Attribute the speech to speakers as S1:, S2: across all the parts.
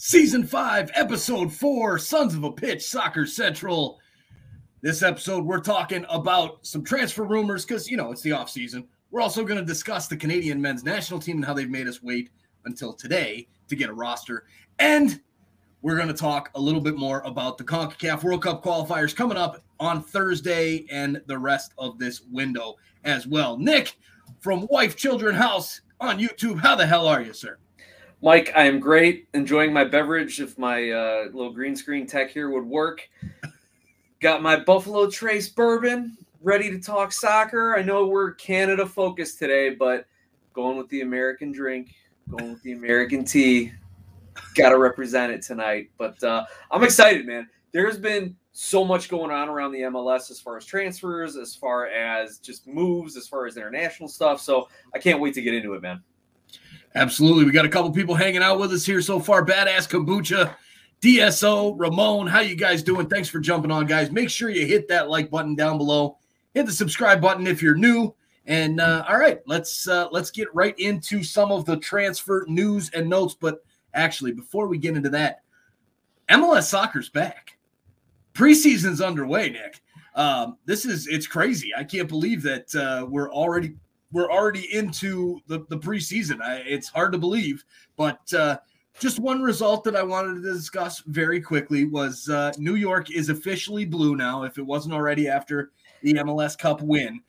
S1: Season 5, Episode 4, Sons of a Pitch, Soccer Central. This episode, we're talking about some transfer rumors because, it's the offseason. We're also going to discuss the Canadian men's national team and how they've made us wait until today to get a roster. And we're going to talk a little bit more about the CONCACAF World Cup qualifiers coming up on Thursday and the rest of this window as well. Nick from Wife Children House on YouTube, how the hell are you, sir?
S2: Mike, I am great. Enjoying my beverage. If my little green screen tech here would work. Got my Buffalo Trace bourbon, ready to talk soccer. I know we're Canada focused today, but going with the American drink, going with the American tea. Got to represent it tonight. But I'm excited, man. There's been so much going on around the MLS as far as transfers, as far as just moves, as far as international stuff. So I can't wait to get into it, man.
S1: Absolutely. We got a couple people hanging out with us here so far. Badass Kombucha, DSO, Ramon, how you guys doing? Thanks for jumping on, guys. Make sure you hit that like button down below. Hit the subscribe button if you're new. And all right, let's get right into some of the transfer news and notes. But actually, before we get into that, MLS soccer's back. Preseason's underway, Nick. It's crazy. I can't believe that we're already into the preseason. It's hard to believe, but just one result that I wanted to discuss very quickly was New York is officially blue now, if it wasn't already after the MLS Cup win.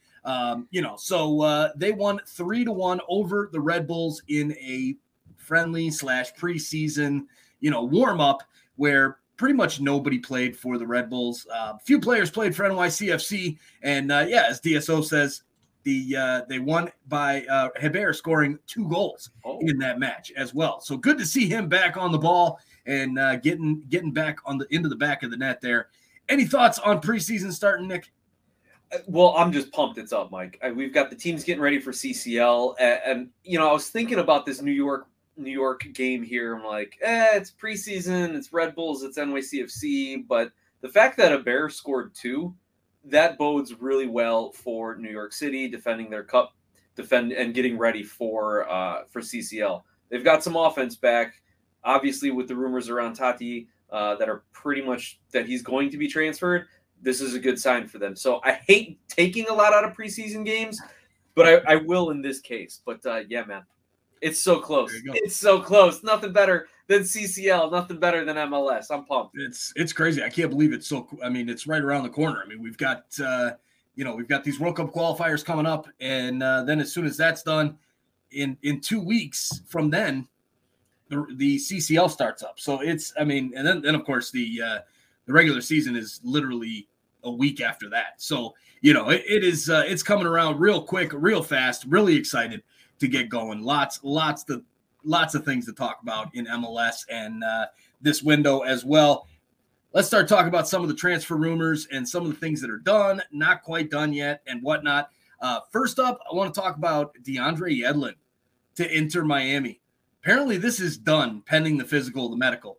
S1: So they won 3-1 over the Red Bulls in a friendly / preseason, warm up where pretty much nobody played for the Red Bulls. A few players played for NYCFC, and as DSO says, they won by Hebert scoring 2 goals in that match as well. So good to see him back on the ball and getting back into the back of the net there. Any thoughts on preseason starting, Nick?
S2: Well, I'm just pumped it's up, Mike. We've got the teams getting ready for CCL, and I was thinking about this New York game here. I'm like, it's preseason, it's Red Bulls, it's NYCFC, but the fact that Hebert scored 2. That bodes really well for New York City defending their cup, and getting ready for CCL. They've got some offense back, obviously with the rumors around Tati that are pretty much that he's going to be transferred. This is a good sign for them. So I hate taking a lot out of preseason games, but I will in this case. But yeah, man, it's so close. It's so close. Nothing better than CCL, nothing better than MLS. I'm pumped.
S1: It's crazy. I can't believe it's so. I mean, it's right around the corner. I mean, we've got we've got these World Cup qualifiers coming up, and then as soon as that's done, in 2 weeks from then, the CCL starts up. So and then of course the regular season is literally a week after that. So it's coming around real quick, real fast. Really excited to get going. Lots of things to talk about in MLS and this window as well. Let's start talking about some of the transfer rumors and some of the things that are done, not quite done yet, and whatnot. First up, I want to talk about DeAndre Yedlin to Inter Miami. Apparently, this is done pending the physical, the medical.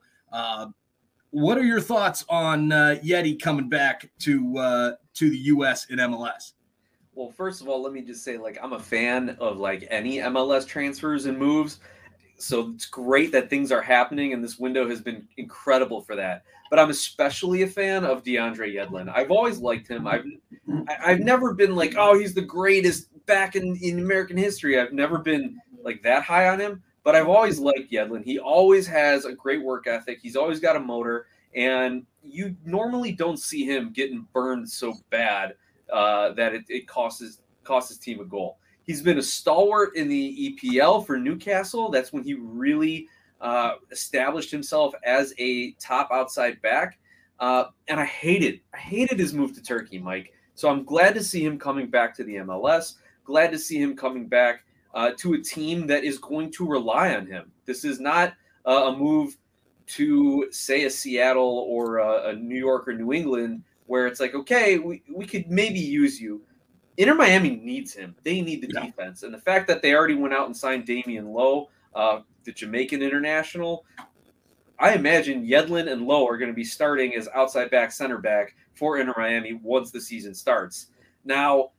S1: What are your thoughts on Yeti coming back to the U.S. in MLS?
S2: Well, first of all, let me just say, I'm a fan of any MLS transfers and moves. So it's great that things are happening, and this window has been incredible for that. But I'm especially a fan of DeAndre Yedlin. I've always liked him. I've never been he's the greatest back in American history. I've never been that high on him, but I've always liked Yedlin. He always has a great work ethic. He's always got a motor, and you normally don't see him getting burned so bad that it costs his team a goal. He's been a stalwart in the EPL for Newcastle. That's when he really established himself as a top outside back. And I hated his move to Turkey, Mike. So I'm glad to see him coming back to the MLS. Glad to see him coming back to a team that is going to rely on him. This is not a move to, say, a Seattle or a New York or New England where it's okay, we could maybe use you. Inter Miami needs him. They need the defense. And the fact that they already went out and signed Damian Lowe, the Jamaican international, I imagine Yedlin and Lowe are going to be starting as outside back, center back for Inter Miami once the season starts. Now,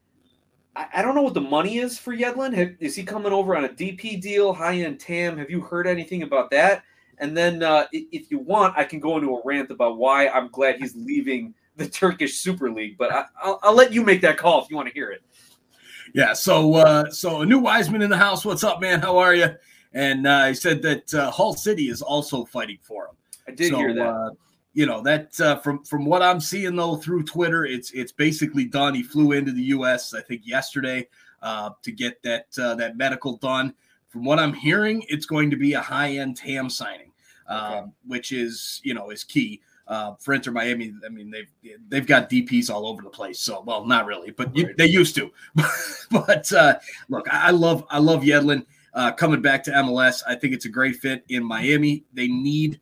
S2: I don't know what the money is for Yedlin. Is he coming over on a DP deal, high-end TAM? Have you heard anything about that? And then if you want, I can go into a rant about why I'm glad he's leaving the Turkish Super League. But I'll let you make that call if you want to hear it.
S1: Yeah, so a new Wiseman in the house. What's up, man? How are you? And he said that Hull City is also fighting for him.
S2: I did hear that.
S1: That from what I'm seeing though through Twitter, it's basically done. He flew into the U.S. I think yesterday to get that medical done. From what I'm hearing, it's going to be a high-end TAM signing, which is key. For Inter Miami, I mean, they've got DPs all over the place. So, well, not really, but they used to. But look, I love Yedlin coming back to MLS. I think it's a great fit in Miami. They need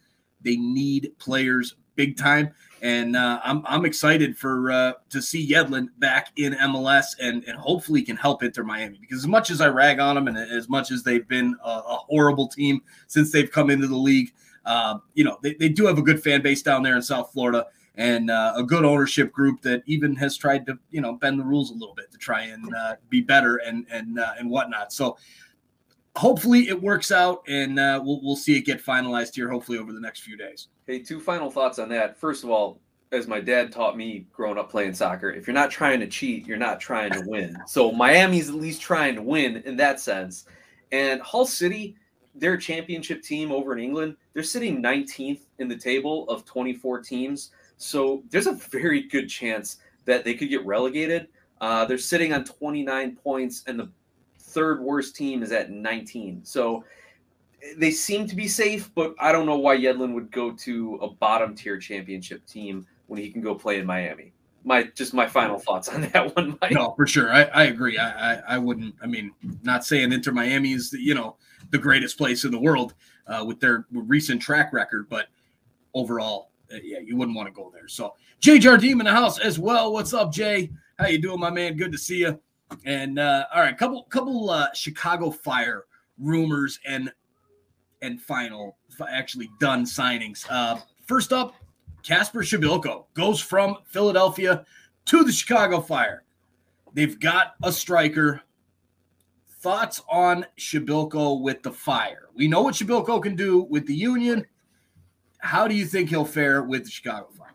S1: players big time, and I'm excited to see Yedlin back in MLS and hopefully can help Inter Miami, because as much as I rag on them and as much as they've been a horrible team since they've come into the league. They do have a good fan base down there in South Florida, and a good ownership group that even has tried to, bend the rules a little bit to try and be better and whatnot. So hopefully it works out, and we'll see it get finalized here, hopefully over the next few days.
S2: Hey, two final thoughts on that. First of all, as my dad taught me growing up playing soccer, if you're not trying to cheat, you're not trying to win. So Miami's at least trying to win in that sense. And Hull City, their championship team over in England, they're sitting 19th in the table of 24 teams. So there's a very good chance that they could get relegated. They're sitting on 29 points, and the third worst team is at 19. So they seem to be safe, but I don't know why Yedlin would go to a bottom tier championship team when he can go play in Miami. My final thoughts on that one, Mike.
S1: No, for sure. I agree. I wouldn't. I mean, not saying Inter Miami is the greatest place in the world with their recent track record, but overall, you wouldn't want to go there. So Jay Jardim in the house as well. What's up, Jay? How you doing, my man? Good to see you. And all right, couple Chicago Fire rumors and final actually done signings. First up, Kasper Šibilko goes from Philadelphia to the Chicago Fire. They've got a striker. Thoughts on Šibilko with the Fire? We know what Šibilko can do with the Union. How do you think he'll fare with the Chicago Fire?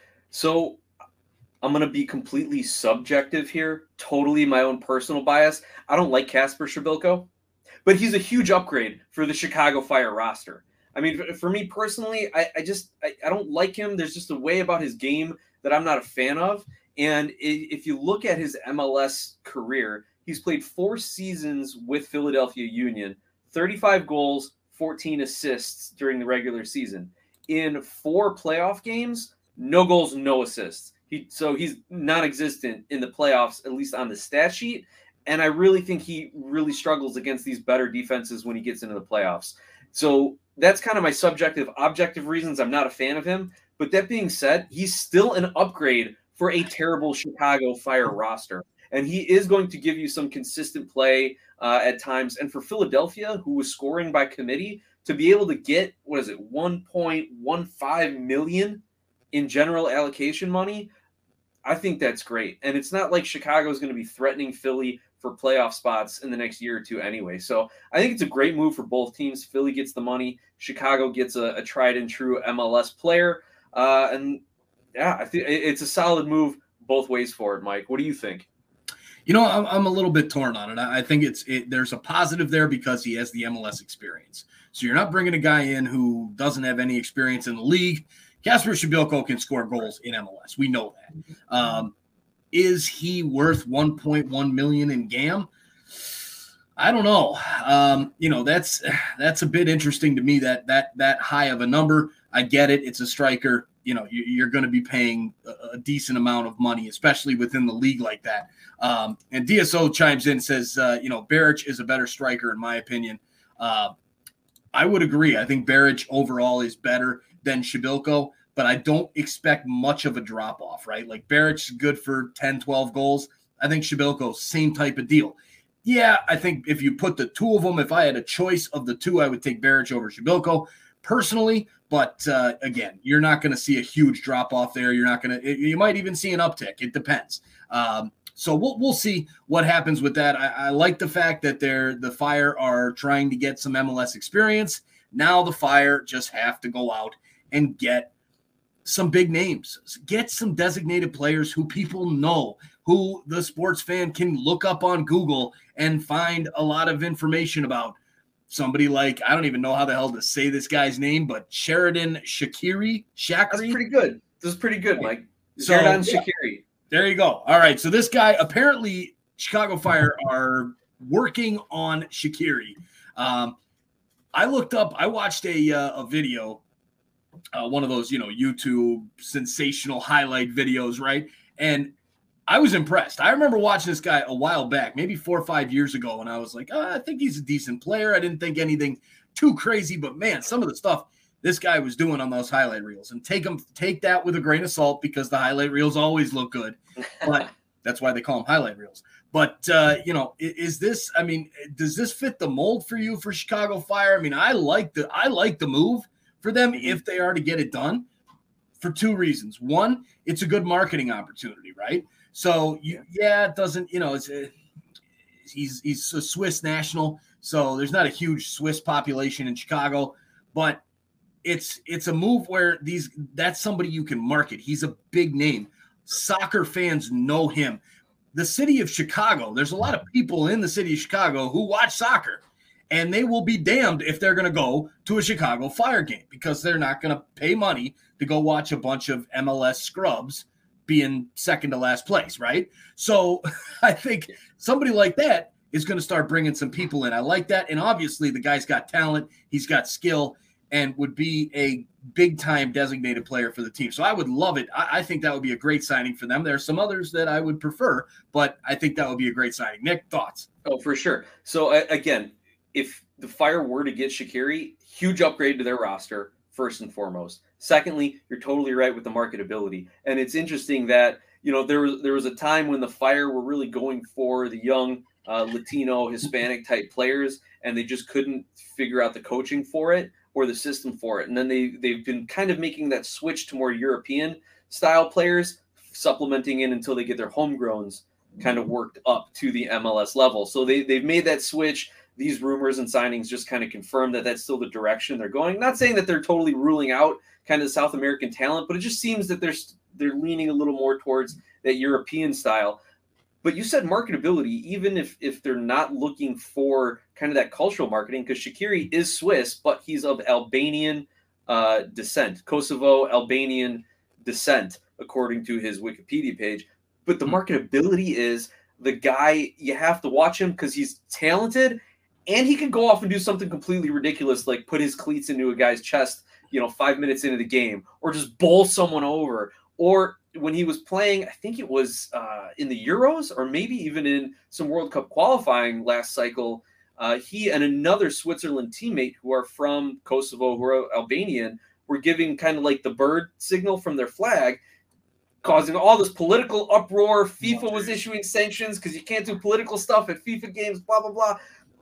S2: So I'm going to be completely subjective here, totally my own personal bias. I don't like Kasper Šibilko, but he's a huge upgrade for the Chicago Fire roster. I mean, for me personally, I don't like him. There's just a way about his game that I'm not a fan of. And if you look at his MLS career, he's played 4 seasons with Philadelphia Union, 35 goals, 14 assists during the regular season. In 4 playoff games, no goals, no assists. So he's non-existent in the playoffs, at least on the stat sheet. And I really think he really struggles against these better defenses when he gets into the playoffs. So that's kind of my subjective, objective reasons I'm not a fan of him. But that being said, he's still an upgrade for a terrible Chicago Fire roster. And he is going to give you some consistent play at times. And for Philadelphia, who was scoring by committee, to be able to get, $1.15 million in general allocation money, I think that's great. And it's not like Chicago is going to be threatening Philly for playoff spots in the next year or two anyway. So I think it's a great move for both teams. Philly gets the money. Chicago gets a tried and true MLS player. And yeah, I think it's a solid move both ways for it, Mike. What do you think?
S1: I'm a little bit torn on it. I think there's a positive there because he has the MLS experience. So you're not bringing a guy in who doesn't have any experience in the league. Kasper Šibilko can score goals in MLS. We know that. Is he worth $1.1 million in GAM? I don't know. That's a bit interesting to me that high of a number. I get it. It's a striker. You're going to be paying a decent amount of money, especially within the league like that. And DSO chimes in, says, Beric is a better striker in my opinion. I would agree. I think Beric overall is better than Šibilko, but I don't expect much of a drop-off, right? Like Beric's good for 10, 12 goals. I think Šibilko, same type of deal. Yeah, I think if you put the two of them, if I had a choice of the two, I would take Beric over Šibilko personally. But again, you're not going to see a huge drop-off there. You might even see an uptick. It depends. So we'll see what happens with that. I like the fact that the Fire are trying to get some MLS experience. Now the Fire just have to go out and get some big names, get some designated players who people know, who the sports fan can look up on Google and find a lot of information about. Somebody like, I don't even know how the hell to say this guy's name, but Sheridan Shaqiri.
S2: That's pretty good. This is pretty good, Mike.
S1: Sheridan
S2: Shaqiri.
S1: There you go. All right. So this guy, apparently Chicago Fire are working on Shaqiri. I watched a video, one of those, YouTube sensational highlight videos, right? And I was impressed. I remember watching this guy a while back, maybe 4 or 5 years ago, and I was like, I think he's a decent player. I didn't think anything too crazy, but man, some of the stuff this guy was doing on those highlight reels, and take that with a grain of salt, because the highlight reels always look good, but that's why they call them highlight reels. But, does this fit the mold for you for Chicago Fire? I mean, I like the move for them if they are to get it done, for 2 reasons. One, it's a good marketing opportunity, right? So it doesn't, he's a Swiss national, so there's not a huge Swiss population in Chicago, but it's a move where that's somebody you can market. He's a big name. Soccer fans know him. The city of Chicago, there's a lot of people in the city of Chicago who watch soccer, and they will be damned if they're going to go to a Chicago Fire game, because they're not going to pay money to go watch a bunch of MLS scrubs being second to last place, right? So I think somebody like that is going to start bringing some people in. I like that. And obviously the guy's got talent, he's got skill, and would be a big-time designated player for the team. So I would love it. I think that would be a great signing for them. There are some others that I would prefer, but I think that would be a great signing. Nick, thoughts?
S2: Oh, for sure. So, again, if the Fire were to get Shaqiri, huge upgrade to their roster, first and foremost. Secondly, you're totally right with the marketability. And it's interesting that, there was a time when the Fire were really going for the young Latino, Hispanic type players, and they just couldn't figure out the coaching for it or the system for it. And then they've been kind of making that switch to more European style players, supplementing in until they get their homegrowns kind of worked up to the MLS level. So they've made that switch. These rumors and signings just kind of confirm that that's still the direction they're going. Not saying that they're totally ruling out kind of the South American talent, but it just seems that they're leaning a little more towards that European style. But you said marketability, even if they're not looking for kind of that cultural marketing, because Shaqiri is Swiss, but he's of Albanian descent, Kosovo Albanian descent, according to his Wikipedia page. But the marketability is the guy, you have to watch him because he's talented, and he can go off and do something completely ridiculous, like put his cleats into a guy's chest, 5 minutes into the game, or just bowl someone over. Or when he was playing, I think it was in the Euros, or maybe even in some World Cup qualifying last cycle, he and another Switzerland teammate who are from Kosovo, who are Albanian, were giving kind of like the bird signal from their flag, causing all this political uproar. FIFA was issuing sanctions because you can't do political stuff at FIFA games, blah, blah, blah.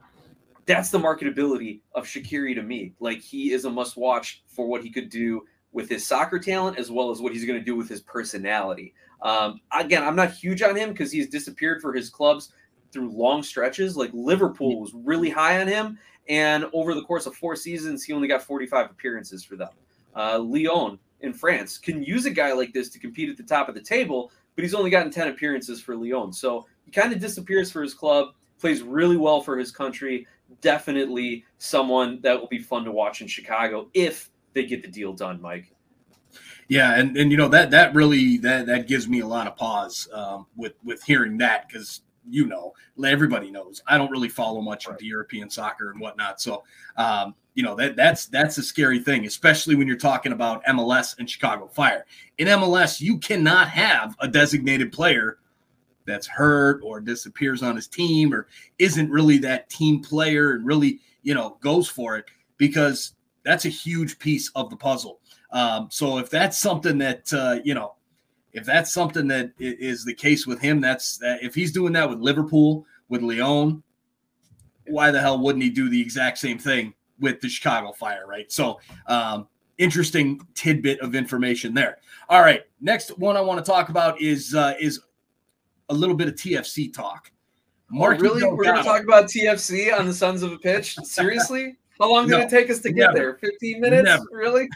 S2: That's the marketability of Shaqiri to me. Like, he is a must-watch for what he could do with his soccer talent, as well as what he's going to do with his personality. Again, I'm not huge on him because he's disappeared for his clubs through long stretches. Like, Liverpool was really high on him, and over the course of 4 seasons, he only got 45 appearances for them. Lyon in France can use a guy like this to compete at the top of the table, but he's only gotten 10 appearances for Lyon. So he kind of disappears for his club, plays really well for his country. Definitely someone that will be fun to watch in Chicago if they get the deal done, Mike.
S1: Yeah, and that really gives me a lot of pause with hearing that, because everybody knows I don't really follow much of the European soccer and whatnot. So that's a scary thing, especially when you're talking about MLS and Chicago Fire. In MLS, you cannot have a designated player that's hurt or disappears on his team or isn't really that team player and really goes for it, because that's a huge piece of the puzzle. So if that's something that, if that's something that is the case with him, if he's doing that with Liverpool, with Lyon, why the hell wouldn't he do the exact same thing with the Chicago Fire, right? So interesting tidbit of information there. All right, next one I want to talk about is a little bit of TFC talk.
S2: Really? We're going to talk about TFC on the Sons of a Pitch? Seriously? How long did it take us to get there? 15 minutes?
S1: Never.
S2: Really?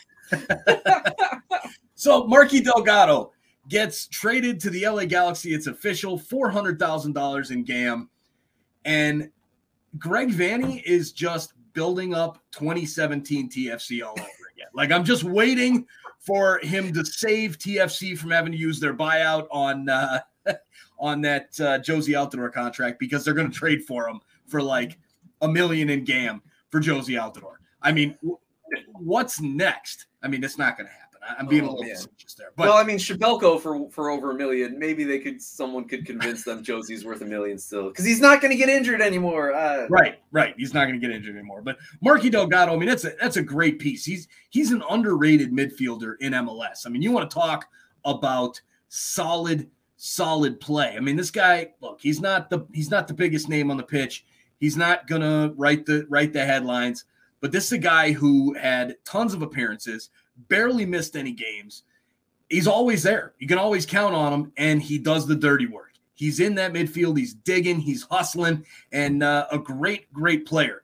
S1: So Marky Delgado gets traded to the LA Galaxy. It's official, $400,000 in GAM. And Greg Vanney is just building up 2017 TFC all over again. Like, I'm just waiting for him to save TFC from having to use their buyout on that Jozy Altidore contract, because they're going to trade for him for like $1 million in GAM for Jozy Altidore. I mean, what's next? I mean, it's not going to happen. I'm being a little facetious there. But,
S2: well, I mean, Shabelko for over $1 million. Maybe someone could convince them Jozy's worth $1 million still, because he's not going to get injured anymore.
S1: Right. He's not going to get injured anymore. But Marky Delgado, I mean, that's a great piece. He's an underrated midfielder in MLS. I mean, you want to talk about solid play. I mean, this guy, look, he's not the biggest name on the pitch. He's not gonna write the headlines, but this is a guy who had tons of appearances, barely missed any games. He's always there. You can always count on him, and he does the dirty work. He's in that midfield. He's digging. He's hustling, and a great player.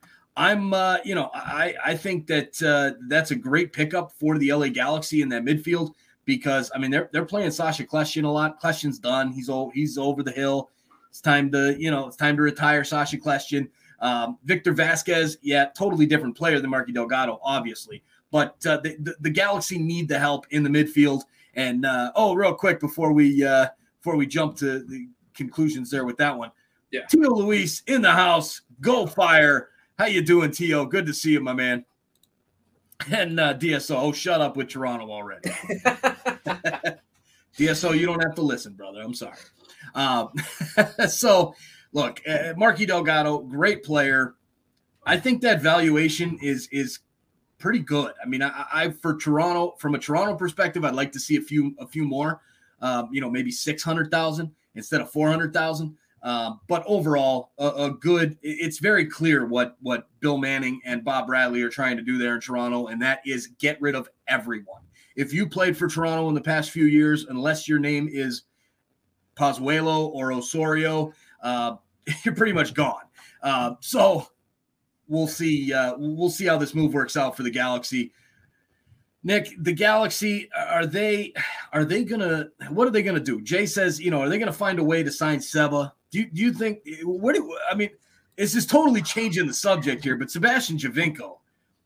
S1: I think that that's a great pickup for the LA Galaxy in that midfield, because I mean they're playing Sacha Kljestan a lot. Kljestan's done. He's over the hill. It's time to retire Sacha Kljestan. Victor Vasquez, totally different player than Marky Delgado, obviously. But the Galaxy need the help in the midfield. And real quick before we jump to the conclusions there with that one, Tio Luis in the house. Go Fire! How you doing, Tio? Good to see you, my man. And DSO, shut up with Toronto already. DSO, you don't have to listen, brother. I'm sorry. So, look, Marky Delgado, great player. I think that valuation is pretty good. I mean, I for Toronto, from a Toronto perspective, I'd like to see a few more. Maybe 600,000 instead of 400,000. But overall, it's very clear what Bill Manning and Bob Bradley are trying to do there in Toronto, and that is get rid of everyone. If you played for Toronto in the past few years, unless your name is Pozuelo or Osorio, you're pretty much gone. So we'll see how this move works out for the Galaxy. Nick, the Galaxy, what are they gonna do? Jay says, are they gonna find a way to sign Seba? Do you think? This is totally changing the subject here, but Sebastian Giovinco.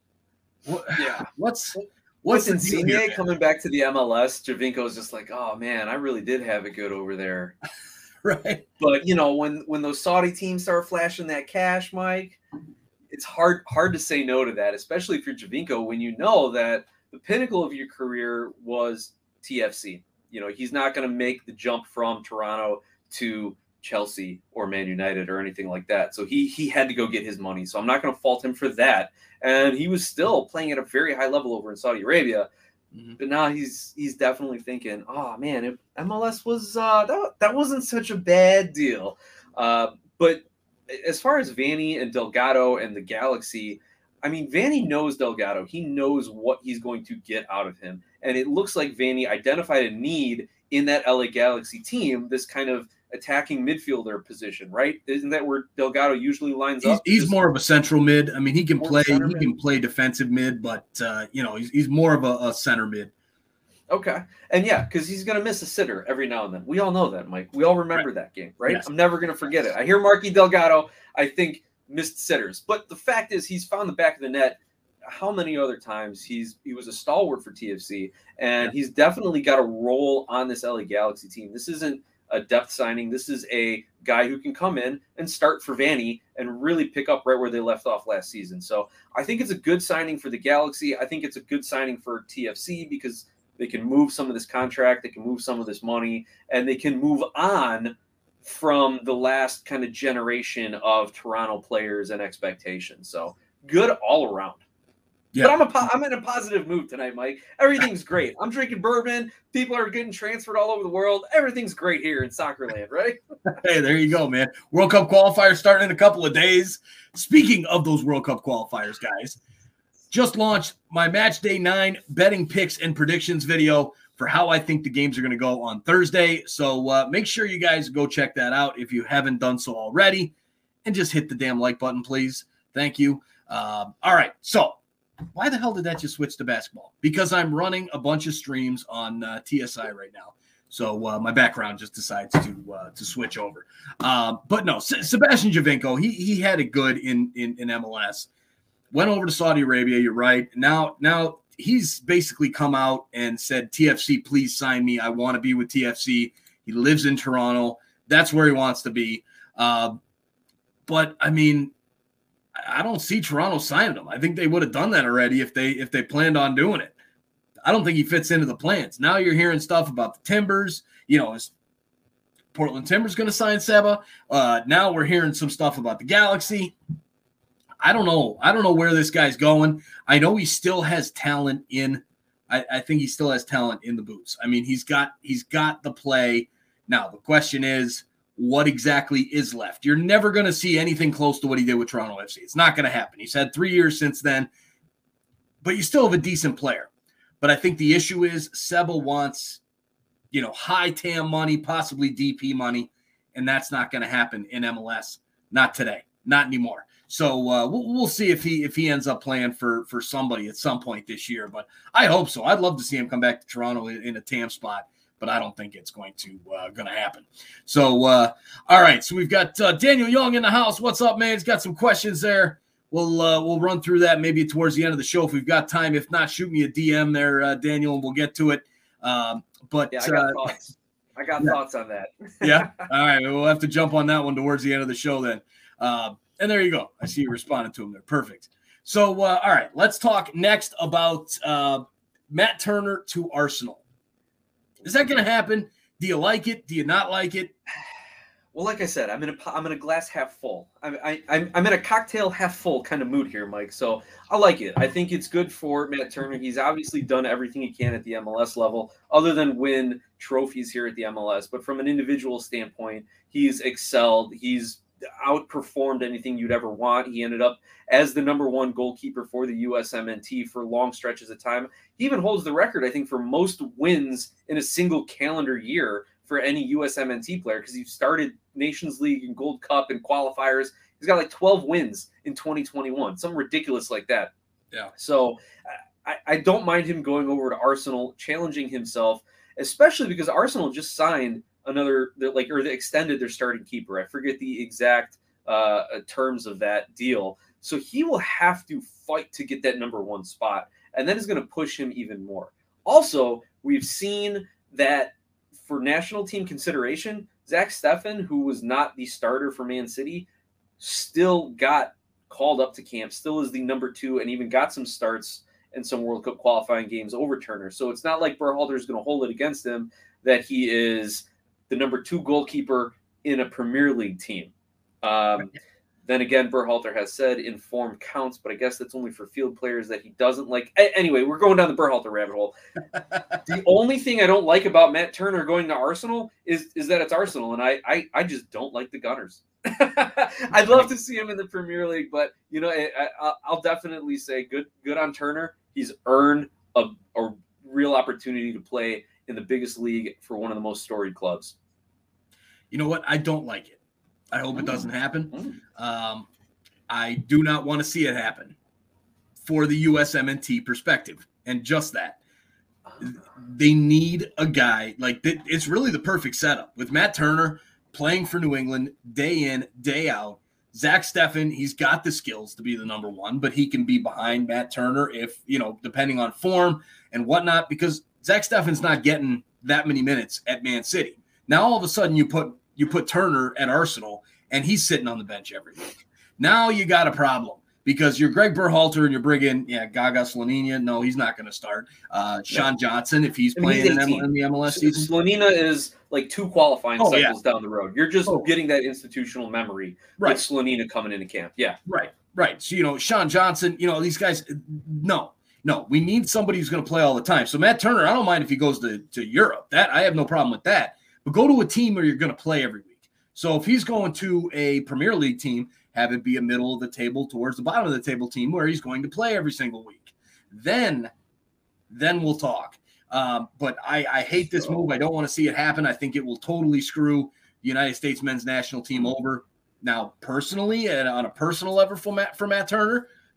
S1: What's
S2: Insigne coming back to the MLS? Giovinco is just like, oh man, I really did have it good over there,
S1: right?
S2: But when those Saudi teams start flashing that cash, Mike, it's hard to say no to that, especially if you're Giovinco, when you know that the pinnacle of your career was TFC. He's not going to make the jump from Toronto to Chelsea or Man United or anything like that. So he had to go get his money. So I'm not going to fault him for that. And he was still playing at a very high level over in Saudi Arabia. Mm-hmm. But now he's definitely thinking, oh man, if MLS was that wasn't such a bad deal. But as far as Vanney and Delgado and the Galaxy, I mean, Vanney knows Delgado. He knows what he's going to get out of him. And it looks like Vanney identified a need in that LA Galaxy team, this kind of attacking midfielder position, right? Isn't that where Delgado usually lines up?
S1: He's more of a central mid. I mean, he can play defensive mid, but he's more of a center mid.
S2: Okay. And because he's going to miss a sitter every now and then. We all know that, Mike. We all remember that game, right? Yes. I'm never going to forget it. I hear Marky Delgado, I think, missed sitters. But the fact is he's found the back of the net how many other times. He was a stalwart for TFC, and he's definitely got a role on this LA Galaxy team. This isn't a depth signing. This is a guy who can come in and start for Vanney and really pick up right where they left off last season. So I think it's a good signing for the Galaxy. I think it's a good signing for TFC because they can move some of this contract, they can move some of this money, and they can move on from the last kind of generation of Toronto players and expectations. So good all around. Yeah. But I'm in a positive mood tonight, Mike. Everything's great. I'm drinking bourbon. People are getting transferred all over the world. Everything's great here in Soccerland, right?
S1: Hey, there you go, man. World Cup qualifiers starting in a couple of days. Speaking of those World Cup qualifiers, guys, just launched my Match Day 9 betting picks and predictions video for how I think the games are going to go on Thursday. So make sure you guys go check that out if you haven't done so already. And just hit the damn like button, please. Thank you. All right. So why the hell did that just switch to basketball? Because I'm running a bunch of streams on TSI right now. So my background just decides to switch over. But no, Sebastian Giovinco, he had it good in MLS. Went over to Saudi Arabia. You're right. Now he's basically come out and said, TFC, please sign me. I want to be with TFC. He lives in Toronto. That's where he wants to be. But I mean, I don't see Toronto signing him. I think they would have done that already if they planned on doing it. I don't think he fits into the plans. Now you're hearing stuff about the Timbers. Is Portland Timbers going to sign Seba? Now we're hearing some stuff about the Galaxy. I don't know where this guy's going. I know he still has talent in. I think he still has talent in the boots. I mean, he's got the play. Now the question is, what exactly is left? You're never going to see anything close to what he did with Toronto FC. It's not going to happen. He's had 3 years since then, but you still have a decent player. But I think the issue is Seba wants, high TAM money, possibly DP money, and that's not going to happen in MLS. Not today, not anymore. So we'll see if he ends up playing for somebody at some point this year. But I hope so. I'd love to see him come back to Toronto in a TAM spot, but I don't think it's going to happen. So all right, so we've got Daniel Young in the house. What's up, man? He's got some questions there. We'll run through that maybe towards the end of the show if we've got time. If not, shoot me a DM there, Daniel, and we'll get to it. But
S2: yeah, I got thoughts. I got thoughts on that.
S1: Yeah. All right. We'll have to jump on that one towards the end of the show then. And there you go. I see you responded to him there. Perfect. So, all right, let's talk next about Matt Turner to Arsenal. Is that going to happen? Do you like it? Do you not like it?
S2: Well, like I said, I'm in a glass half full. I'm in a cocktail half full kind of mood here, Mike. So I like it. I think it's good for Matt Turner. He's obviously done everything he can at the MLS level, other than win trophies here at the MLS. But from an individual standpoint, he's excelled. He's outperformed anything you'd ever want. He ended up as the #1 goalkeeper for the USMNT for long stretches of time. He even holds the record, I think, for most wins in a single calendar year for any USMNT player, because he started Nations League and Gold Cup and qualifiers. He's got like 12 wins in 2021, something ridiculous like that.
S1: Yeah.
S2: So I don't mind him going over to Arsenal, challenging himself, especially because Arsenal just signed they extended their starting keeper. I forget the exact terms of that deal. So he will have to fight to get that #1 spot, and that is going to push him even more. Also, we've seen that for national team consideration, Zach Steffen, who was not the starter for Man City, still got called up to camp, still is the #2, and even got some starts in some World Cup qualifying games over Turner. So it's not like Berhalter is going to hold it against him that he is the #2 goalkeeper in a Premier League team. Then again, Berhalter has said inform counts, but I guess that's only for field players that he doesn't like. Anyway, we're going down the Berhalter rabbit hole. The only thing I don't like about Matt Turner going to Arsenal is that it's Arsenal, and I just don't like the Gunners. I'd love to see him in the Premier League, but I'll definitely say good on Turner. He's earned a real opportunity to play in the biggest league for one of the most storied clubs.
S1: You know what? I don't like it. I hope it doesn't happen. I do not want to see it happen for the USMNT perspective. And just that. They need a guy like that. It's really the perfect setup with Matt Turner playing for New England day in, day out. Zach Steffen, he's got the skills to be the #1, but he can be behind Matt Turner if, depending on form and whatnot, because Zach Steffen's not getting that many minutes at Man City. Now, all of a sudden, you put Turner at Arsenal, and he's sitting on the bench every week. Now you got a problem because you're Greg Berhalter and you're bringing, Gaga Slonina. No, he's not going to start. Sean Johnson, if he's playing in the MLS season.
S2: Slonina is like 2 qualifying cycles down the road. You're just getting that institutional memory with Slonina coming into camp. Yeah.
S1: Right. So, Sean Johnson, these guys, no, we need somebody who's going to play all the time. So Matt Turner, I don't mind if he goes to Europe. That I have no problem with that. But go to a team where you're going to play every week. So if he's going to a Premier League team, have it be a middle of the table towards the bottom of the table team where he's going to play every single week. Then we'll talk. But I hate this move. I don't want to see it happen. I think it will totally screw the United States men's national team over. Now, personally, and on a personal level for Matt Turner,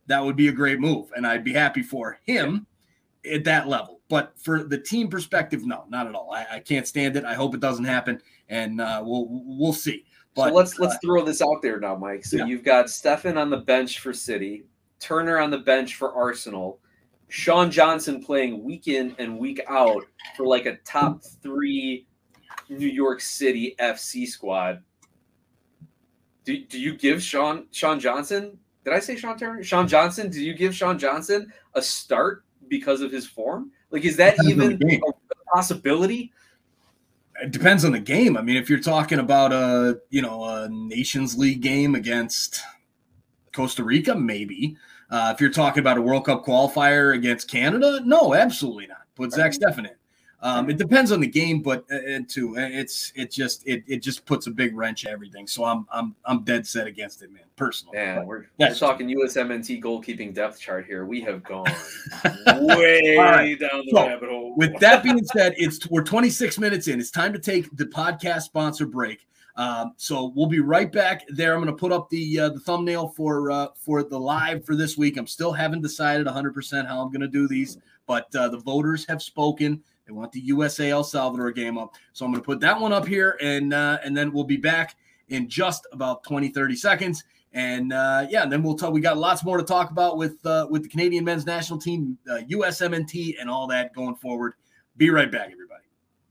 S1: that would be a great move, and I'd be happy for him at that level. But for the team perspective, no, not at all. I can't stand it. I hope it doesn't happen, and we'll see. But
S2: so let's throw this out there now, Mike. So
S1: yeah.
S2: you've got Stefan on the bench for City, Turner on the bench for Arsenal, Sean Johnson playing week in and week out for like a top 3 New York City FC squad. Do you give Sean Johnson? Did I say Sean Turner? Sean Johnson? Do you give Sean Johnson a start because of his form? Like, is that even a possibility?
S1: It depends on the game. I mean, if you're talking about a Nations League game against Costa Rica, maybe. If you're talking about a World Cup qualifier against Canada, no, absolutely not. Put Zach Steffen in. It depends on the game, but it just puts a big wrench in everything. So I'm dead set against it, man. Personally,
S2: man, we're talking USMNT goalkeeping depth chart here. We have gone way down the rabbit hole.
S1: With that being said, we're 26 minutes in. It's time to take the podcast sponsor break. So we'll be right back there. I'm going to put up the thumbnail for the live for this week. I'm still haven't decided 100% how I'm going to do these, but the voters have spoken. They want the USA El Salvador game up. So I'm going to put that one up here, and then we'll be back in just about 20, 30 seconds. And and then we'll talk. We got lots more to talk about with the Canadian men's national team, USMNT, and all that going forward. Be right back, everybody.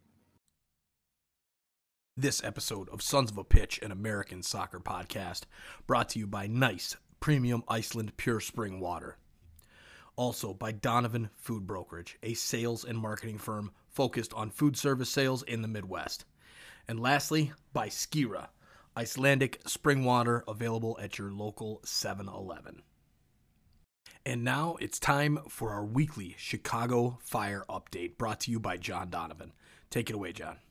S1: This episode of Sons of a Pitch, an American soccer podcast, brought to you by Nice Premium Iceland Pure Spring Water. Also by Donovan Food Brokerage, a sales and marketing firm focused on food service sales in the Midwest. And lastly, by Skira, Icelandic spring water available at your local 7-Eleven. And now it's time for our weekly Chicago Fire update, brought to you by John Donovan. Take it away, John.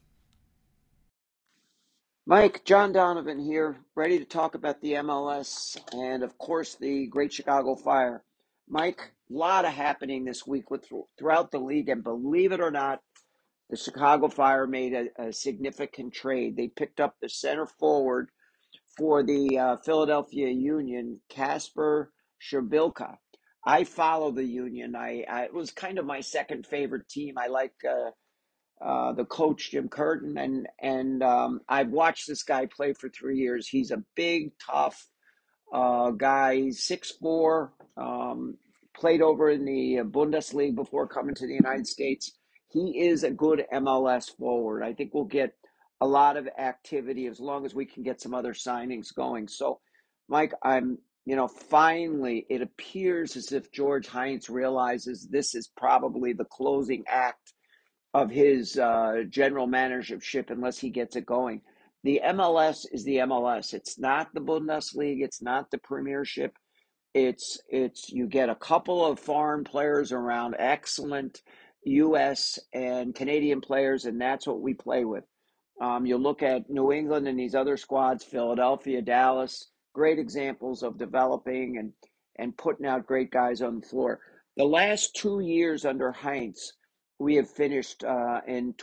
S3: Mike, John Donovan here, ready to talk about the MLS and, of course, the Great Chicago Fire. Mike, a lot of happening this week throughout the league, and believe it or not, the Chicago Fire made a significant trade. They picked up the center forward for the Philadelphia Union, Kasper Scherbilka. I follow the Union. It was kind of my second favorite team. I like the coach, Jim Curtin, and I've watched this guy play for 3 years. He's a big, tough guy. He's 6'4", played over in the Bundesliga before coming to the United States. He is a good MLS forward. I think we'll get a lot of activity as long as we can get some other signings going. So, Mike, finally, it appears as if George Heinz realizes this is probably the closing act of his general managership unless he gets it going. The MLS is the MLS. It's not the Bundesliga. It's not the Premiership. It's you get a couple of foreign players around, excellent U.S. and Canadian players, and that's what we play with. You look at New England and these other squads, Philadelphia, Dallas, great examples of developing and putting out great guys on the floor. The last 2 years under Heinz, we have finished in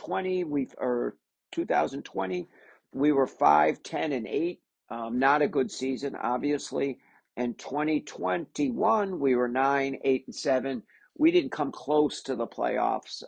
S3: 2020, we were 5-10-8. Not a good season, obviously. And 2021, we were 9-8-7. We didn't come close to the playoffs.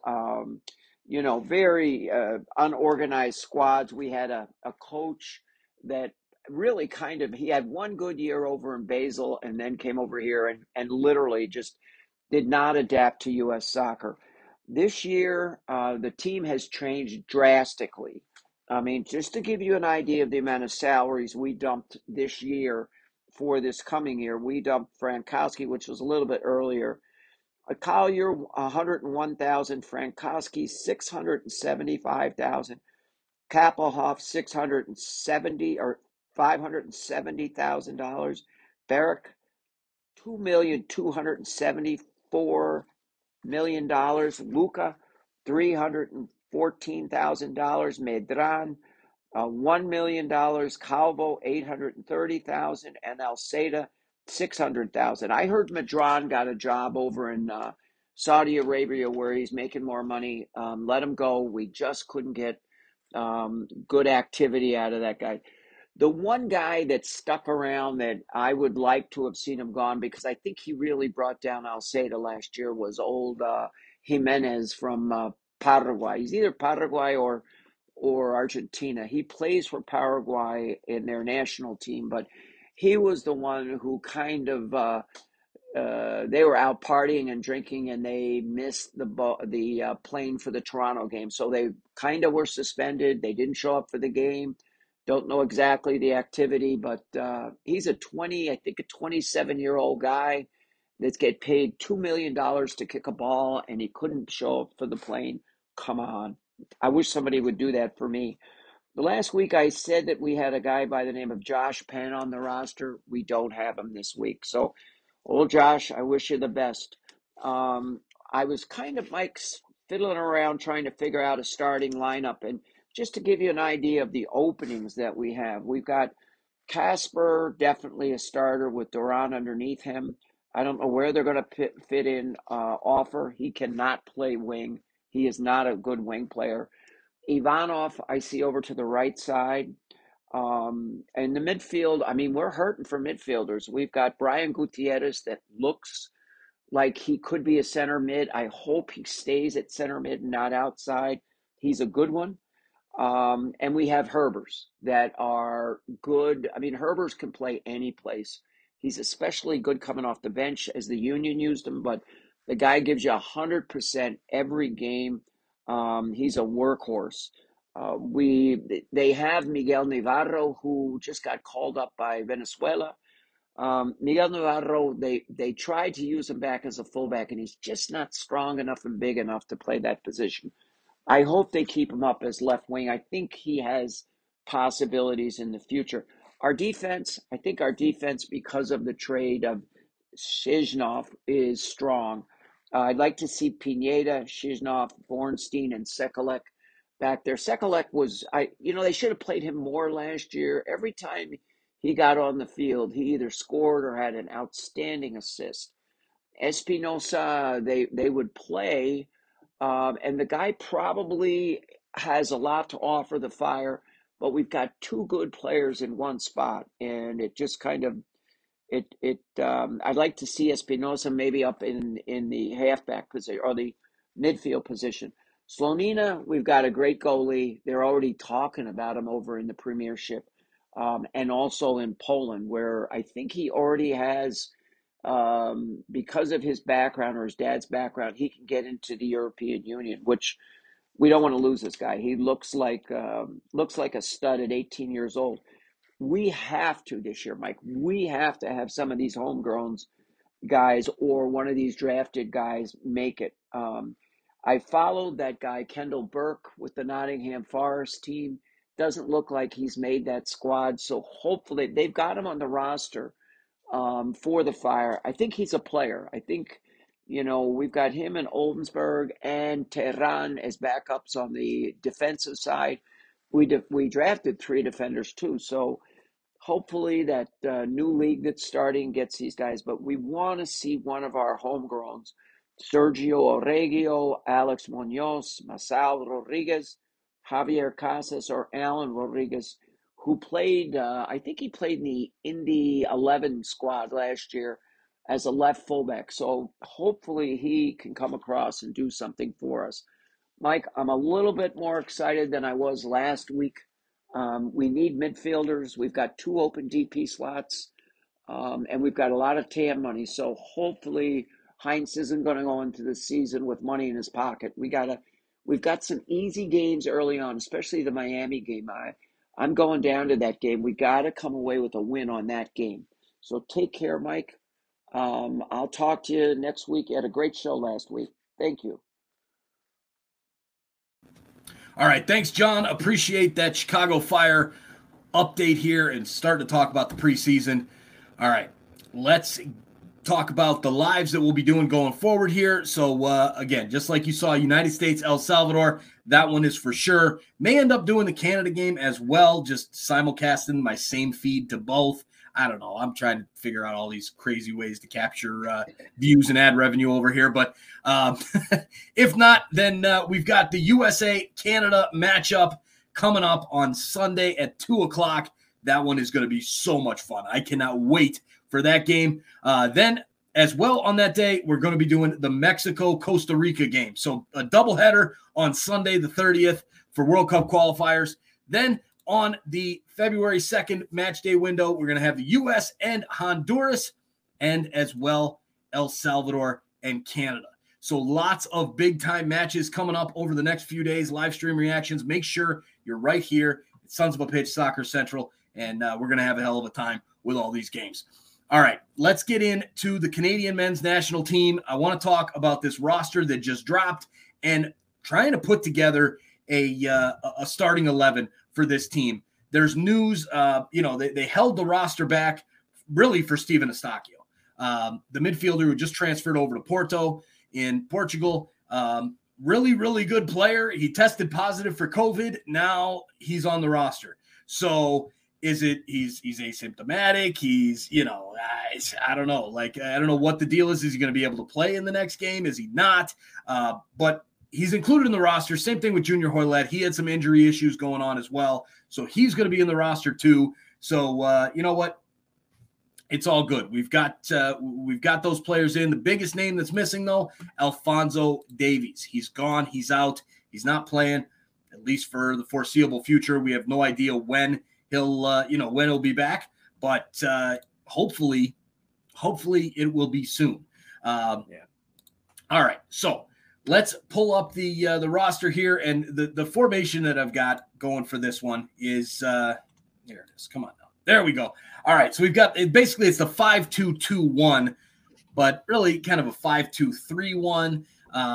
S3: Very unorganized squads. We had a coach that really he had one good year over in Basel and then came over here and literally just did not adapt to U.S. soccer. This year, the team has changed drastically. I mean, just to give you an idea of the amount of salaries we dumped this year for this coming year, we dumped Frankowski, which was a little bit earlier. Collier, $101,000. Frankowski, $675,000. Kappelhoff, $570,000. Barrick, $2,274,000. Luca, $314,000. Medran, $1 million. Calvo, $830,000. And Alceda, $600,000. I heard Medran got a job over in Saudi Arabia where he's making more money. Let him go. We just couldn't get good activity out of that guy. The one guy that stuck around that I would like to have seen him gone because I think he really brought down Alceida last year was old Jimenez from Paraguay. He's either Paraguay or Argentina. He plays for Paraguay in their national team, but he was the one who kind of they were out partying and drinking, and they missed the plane for the Toronto game. So they kind of were suspended. They didn't show up for the game. Don't know exactly the activity, but he's I think a 27-year-old guy that's get paid $2 million to kick a ball, and he couldn't show up for the plane. Come on. I wish somebody would do that for me. The last week I said that we had a guy by the name of Josh Penn on the roster. We don't have him this week. So, old Josh, I wish you the best. I was kind of, Mike, fiddling around trying to figure out a starting lineup. And just to give you an idea of the openings that we have, we've got Casper, definitely a starter with Duran underneath him. I don't know where they're going to fit in Offer. He cannot play wing. He is not a good wing player. Ivanov, I see over to the right side. And the midfield, I mean, we're hurting for midfielders. We've got Brian Gutierrez that looks like he could be a center mid. I hope he stays at center mid and not outside. He's a good one. And we have Herbers that are good. I mean, Herbers can play any place. He's especially good coming off the bench as the Union used him, but the guy gives you 100% every game. He's a workhorse. They have Miguel Navarro, who just got called up by Venezuela. Miguel Navarro, they tried to use him back as a fullback, and he's just not strong enough and big enough to play that position. I hope they keep him up as left wing. I think he has possibilities in the future. I think our defense, because of the trade of Shizhnov, is strong. I'd like to see Pineda, Shizhnov, Bornstein, and Sekulek back there. Sekulek they should have played him more last year. Every time he got on the field, he either scored or had an outstanding assist. Espinosa, they would play, and the guy probably has a lot to offer the Fire, but we've got two good players in one spot, and it just kind of I'd like to see Espinosa maybe up in the halfback position or the midfield position. Slonina, we've got a great goalie. They're already talking about him over in the Premiership, and also in Poland, where I think he already has, because of his background or his dad's background, he can get into the European Union, which we don't want to lose this guy. He looks like a stud at 18 years old. We have to this year, Mike. We have to have some of these homegrown guys or one of these drafted guys make it. I followed that guy, Kendall Burke, with the Nottingham Forest team. Doesn't look like he's made that squad. So hopefully they've got him on the roster for the Fire. I think he's a player. I think, we've got him and Oldensburg and Tehran as backups on the defensive side. We drafted 3 defenders too. So hopefully that new league that's starting gets these guys. But we want to see one of our homegrowns, Sergio Oregio, Alex Munoz, Masal Rodriguez, Javier Casas, or Alan Rodriguez, who played, I think he played in the Indy 11 squad last year as a left fullback. So hopefully he can come across and do something for us. Mike, I'm a little bit more excited than I was last week. We need midfielders. We've got 2 open DP slots, and we've got a lot of TAM money. So hopefully Heinz isn't going to go into the season with money in his pocket. We've got some easy games early on, especially the Miami game. I'm going down to that game. We got to come away with a win on that game. So take care, Mike. I'll talk to you next week. You had a great show last week. Thank you.
S1: All right. Thanks, John. Appreciate that Chicago Fire update here and start to talk about the preseason. All right. Let's talk about the lives that we'll be doing going forward here. So, again, just like you saw, United States, El Salvador, that one is for sure. May end up doing the Canada game as well, just simulcasting my same feed to both. I don't know. I'm trying to figure out all these crazy ways to capture views and ad revenue over here. But if not, then we've got the USA-Canada matchup coming up on Sunday at 2 o'clock. That one is going to be so much fun. I cannot wait for that game. Then as well on that day, we're going to be doing the Mexico-Costa Rica game. So a doubleheader on Sunday the 30th for World Cup qualifiers. Then on the February 2nd match day window, we're going to have the U.S. and Honduras, and as well El Salvador and Canada. So lots of big-time matches coming up over the next few days, live stream reactions. Make sure you're right here at Sons of a Pitch Soccer Central, and we're going to have a hell of a time with all these games. All right, let's get into the Canadian men's national team. I want to talk about this roster that just dropped and trying to put together a starting 11 for this team. There's news, they held the roster back really for Steven Eustáquio, the midfielder who just transferred over to Porto in Portugal. Really, really good player. He tested positive for COVID. Now he's on the roster. So is it he's asymptomatic? He's, I don't know. I don't know what the deal is. Is he going to be able to play in the next game? Is he not? But he's included in the roster. Same thing with Junior Hoilett. He had some injury issues going on as well. So he's going to be in the roster too. So you know what? It's all good. We've got those players in. The biggest name that's missing, though, Alphonso Davies. He's gone. He's out. He's not playing, at least for the foreseeable future. We have no idea when he'll be back, but hopefully it will be soon. All right, so let's pull up the roster here, and the formation that I've got going for this one is here it is. Come on now, there we go. All right, so we've got basically it's the 5-2-2-1, but really kind of a 5-2-3-1.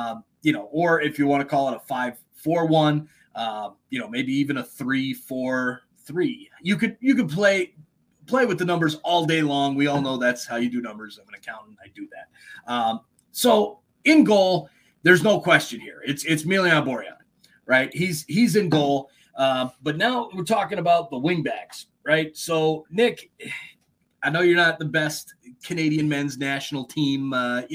S1: Or if you want to call it a 5-4-1, maybe even a 3-4-3. You could play with the numbers all day long. We all know that's how you do numbers. I'm an accountant. I do that. So in goal, there's no question here. It's Milan Borjan, right? He's in goal. But now we're talking about the wingbacks, right? So Nick, I know you're not the best Canadian men's national team,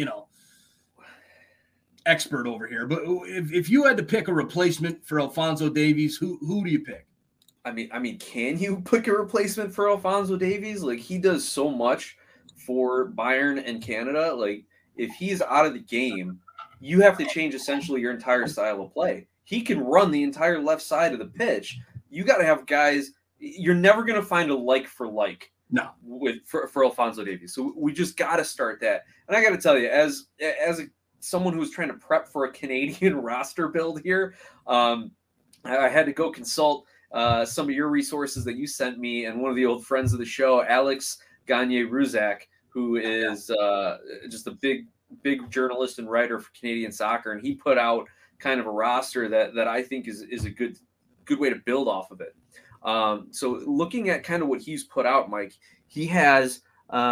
S1: expert over here, but if you had to pick a replacement for Alphonso Davies, who do you pick?
S2: I mean, can you pick a replacement for Alphonso Davies? Like, he does so much for Bayern and Canada. Like, if he's out of the game, you have to change essentially your entire style of play. He can run the entire left side of the pitch. You got to have guys. You're never going to find a like for like.
S1: No,
S2: for Alphonso Davies. So we just got to start that. And I got to tell you, as someone who's trying to prep for a Canadian roster build here, I had to go consult some of your resources that you sent me, and one of the old friends of the show, Alex Gagne-Ruzak, who is just a big journalist and writer for Canadian soccer, and he put out kind of a roster that I think is a good way to build off of it. So looking at kind of what he's put out, Mike, he has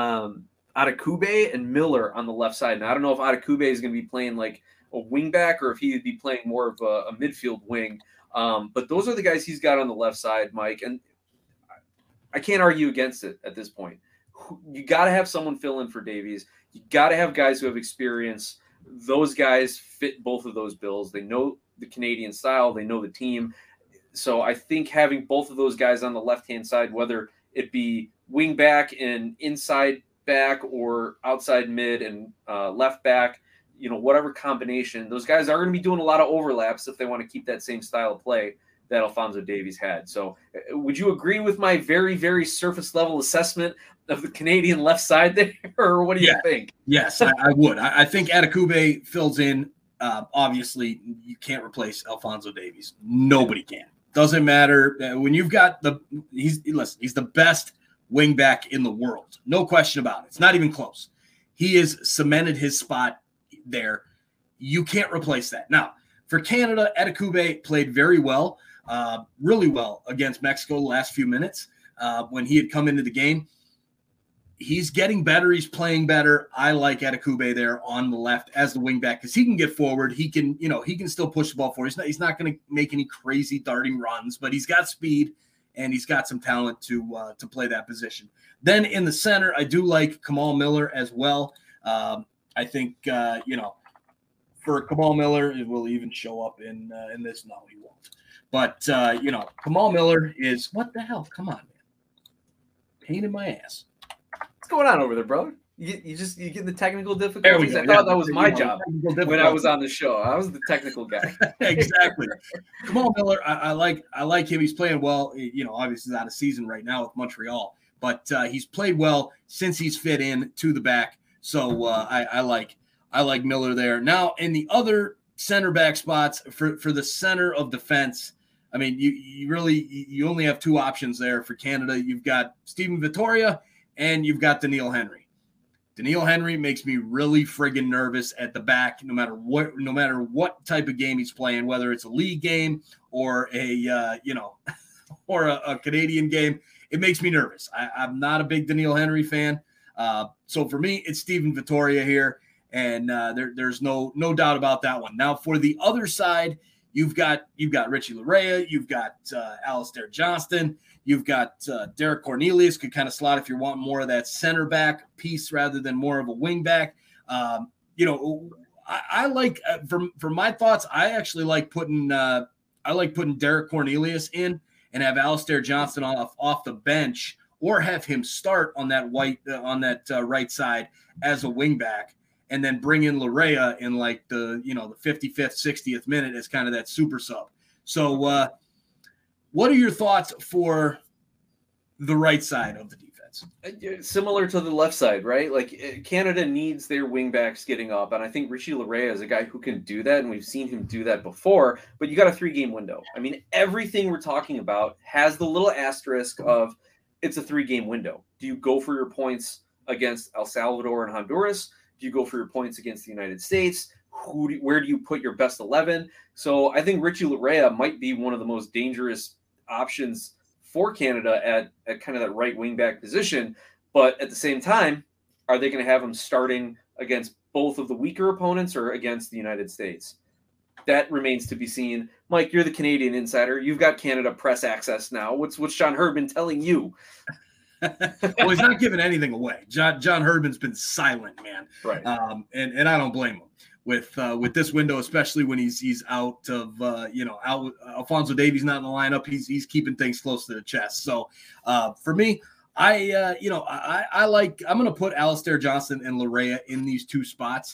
S2: Adekugbe and Miller on the left side. Now, I don't know if Adekugbe is going to be playing like a wing back or if he would be playing more of a midfield wing. But those are the guys he's got on the left side, Mike. And I can't argue against it at this point. You got to have someone fill in for Davies. You got to have guys who have experience. Those guys fit both of those bills. They know the Canadian style. They know the team. So I think having both of those guys on the left-hand side, whether it be wing back and inside back or outside mid and left back, whatever combination, those guys are going to be doing a lot of overlaps if they want to keep that same style of play that Alphonso Davies had. So would you agree with my very, very surface level assessment of the Canadian left side there, or what do you think?
S1: Yes, I would. I think Adekugbe fills in. Obviously, you can't replace Alphonso Davies. Nobody can. Doesn't matter. When you've got he's the best wing back in the world. No question about it. It's not even close. He has cemented his spot there. You can't replace that. Now, for Canada, Adekugbe played very well, really well against Mexico the last few minutes when he had come into the game. He's getting better. He's playing better. I like Adekugbe there on the left as the wingback because he can get forward. He can still push the ball forward. He's not going to make any crazy darting runs, but he's got speed and he's got some talent to play that position. Then in the center, I do like Kamal Miller as well. I think for Kamal Miller, it will even show up in this. No, he won't. But Kamal Miller is what the hell? Come on, man. pain in my ass.
S2: What's going on over there, brother? You get the technical difficulties.
S1: There we go.
S2: I thought that was my job
S1: Technical
S2: when I was on the show. I was the technical guy.
S1: Exactly. Come on, Miller. I like him. He's playing well. You know, obviously he's out of season right now with Montreal, but he's played well since he's fit in to the back. So I like Miller there. Now in the other center back spots for the center of defense, I mean, you only have two options there for Canada. You've got Steven Vittoria and you've got Daniil Henry. Daniil Henry makes me really friggin' nervous at the back, no matter what type of game he's playing, whether it's a league game or a Canadian game. It makes me nervous. I'm not a big Daniil Henry fan. So for me, it's Steven Vittoria here, and there's no doubt about that one. Now for the other side, you've got Richie Laryea, you've got Alistair Johnston. You've got Derek Cornelius, could kind of slot if you want more of that center back piece rather than more of a wing back. I like for my thoughts, I actually like putting Derek Cornelius in and have Alistair Johnston off the bench, or have him start on that right side as a wing back, and then bring in Laryea in like the 55th, 60th minute as kind of that super sub. So what are your thoughts for the right side of the defense?
S2: Similar to the left side, right? Like Canada needs their wingbacks getting up, and I think Richie Laryea is a guy who can do that, and we've seen him do that before. But you got a 3-game window. I mean, everything we're talking about has the little asterisk of it's a 3-game window. Do you go for your points against El Salvador and Honduras? Do you go for your points against the United States? Where do you put your best 11? So I think Richie Laryea might be one of the most dangerous options for Canada at kind of that right wing back position. But at the same time, are they going to have him starting against both of the weaker opponents or against the United States? That remains to be seen. Mike, you're the Canadian insider. You've got Canada press access now. What's John Herdman telling you?
S1: Well, he's not giving anything away. John Herdman's been silent, man.
S2: Right.
S1: And I don't blame him with this window, especially when he's out of Alphonso Davies not in the lineup. He's keeping things close to the chest. So for me, I'm going to put Alistair Johnston and Laryea in these two spots,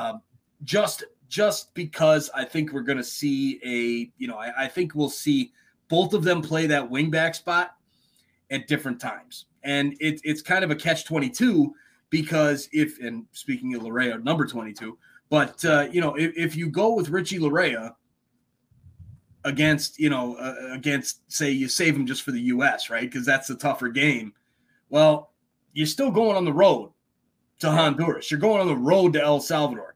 S1: just because I think we're going to see I think we'll see both of them play that wingback spot at different times. And it's kind of a catch-22 because and speaking of Laryea, number 22, but if you go with Richie Laryea against say you save him just for the U.S., right? Because that's the tougher game. Well, you're still going on the road to Honduras. You're going on the road to El Salvador.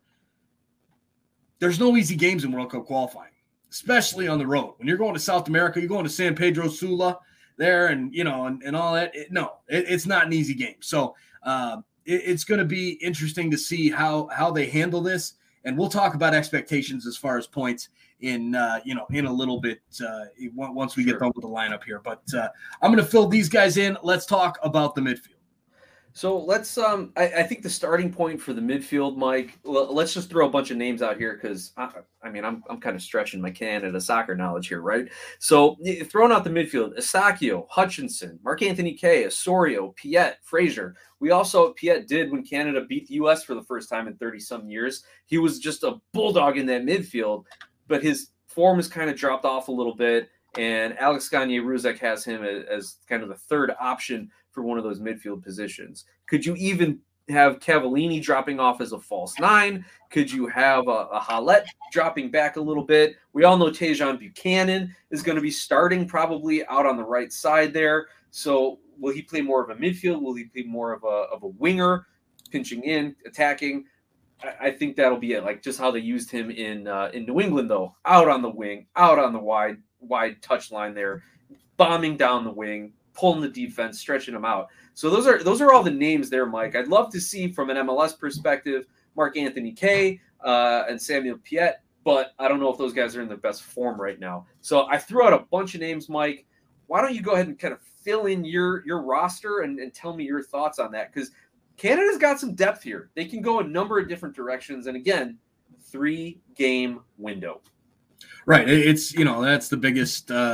S1: There's no easy games in World Cup qualifying, especially on the road. When you're going to South America, you're going to San Pedro Sula there and all that. It's not an easy game. So it's going to be interesting to see how they handle this. And we'll talk about expectations as far as points in a little bit once we get done with the lineup here. But I'm going to fill these guys in. Let's talk about the midfield.
S2: So let's I think the starting point for the midfield, Mike, let's just throw a bunch of names out here because I'm kind of stretching my Canada soccer knowledge here, right? So throwing out the midfield, Asakio, Hutchinson, Mark-Anthony Kaye, Osorio, Piette, Fraser. We also, Piette did when Canada beat the U.S. for the first time in 30-some years. He was just a bulldog in that midfield, but his form has kind of dropped off a little bit, and Alex Gagne-Ruzek has him as kind of the third option for one of those midfield positions. Could you even have Cavallini dropping off as a false 9? Could you have a Hallett dropping back a little bit? We all know Tajon Buchanan is going to be starting probably out on the right side there. So will he play more of a midfield? Will he play more of a winger, pinching in, attacking? I think that'll be it, like just how they used him in New England, though. Out on the wing, out on the wide touch line there, bombing down the wing, pulling the defense, stretching them out. So those are all the names there, Mike. I'd love to see from an MLS perspective Mark-Anthony Kaye and Samuel Piette, but I don't know if those guys are in their best form right now. So I threw out a bunch of names, Mike. Why don't you go ahead and kind of fill in your roster and tell me your thoughts on that? Because Canada's got some depth here. They can go a number of different directions. And again, 3-game window.
S1: Right. It's, that's the biggest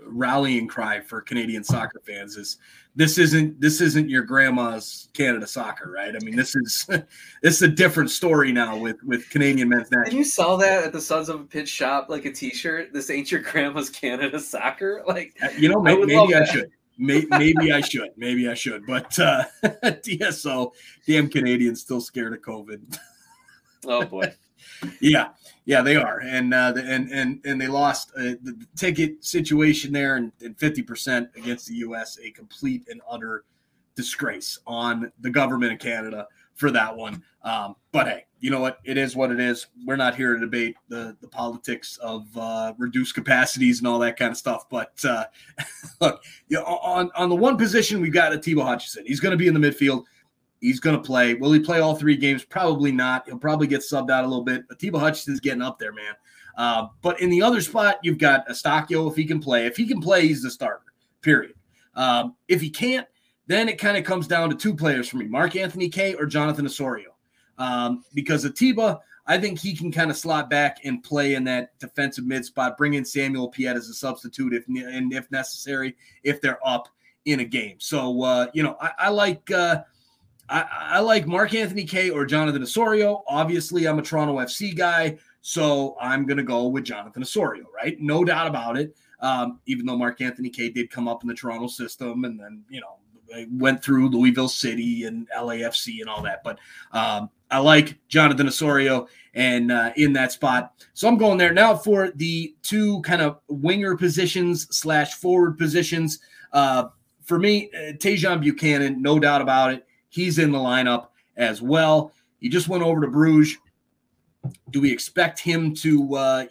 S1: rallying cry for Canadian soccer fans is this isn't your grandma's Canada soccer, right? I mean, this is a different story now with Canadian men's national.
S2: And you saw that at the Sons of a Pitch shop, like a T-shirt. This ain't your grandma's Canada soccer. Like,
S1: maybe I should. Maybe I should. But DSO, damn Canadians, still scared of COVID.
S2: Oh boy.
S1: Yeah, they are, and they lost the ticket situation there, and 50% against the U.S. A complete and utter disgrace on the government of Canada for that one. But hey, you know what? It is what it is. We're not here to debate the politics of reduced capacities and all that kind of stuff. But look, on the one position, we've got Atiba Hutchinson. He's going to be in the midfield. He's going to play. Will he play all 3 games? Probably not. He'll probably get subbed out a little bit. Atiba Hutchinson's getting up there, man. But in the other spot, you've got Eustáquio if he can play. If he can play, he's the starter, period. If he can't, then it kind of comes down to 2 players for me, Mark-Anthony Kaye or Jonathan Osorio. Because Atiba, I think he can kind of slot back and play in that defensive mid spot, bring in Samuel Piette as a substitute if necessary, if they're up in a game. So, I like I like Mark-Anthony Kaye or Jonathan Osorio. Obviously, I'm a Toronto FC guy, so I'm going to go with Jonathan Osorio, right? No doubt about it. Even though Mark-Anthony Kaye did come up in the Toronto system and then, went through Louisville City and LAFC and all that. But I like Jonathan Osorio and in that spot. So I'm going there. Now for the 2 kind of winger positions / forward positions. For me, Tajon Buchanan, no doubt about it. He's in the lineup as well. He just went over to Bruges. Do we expect him to,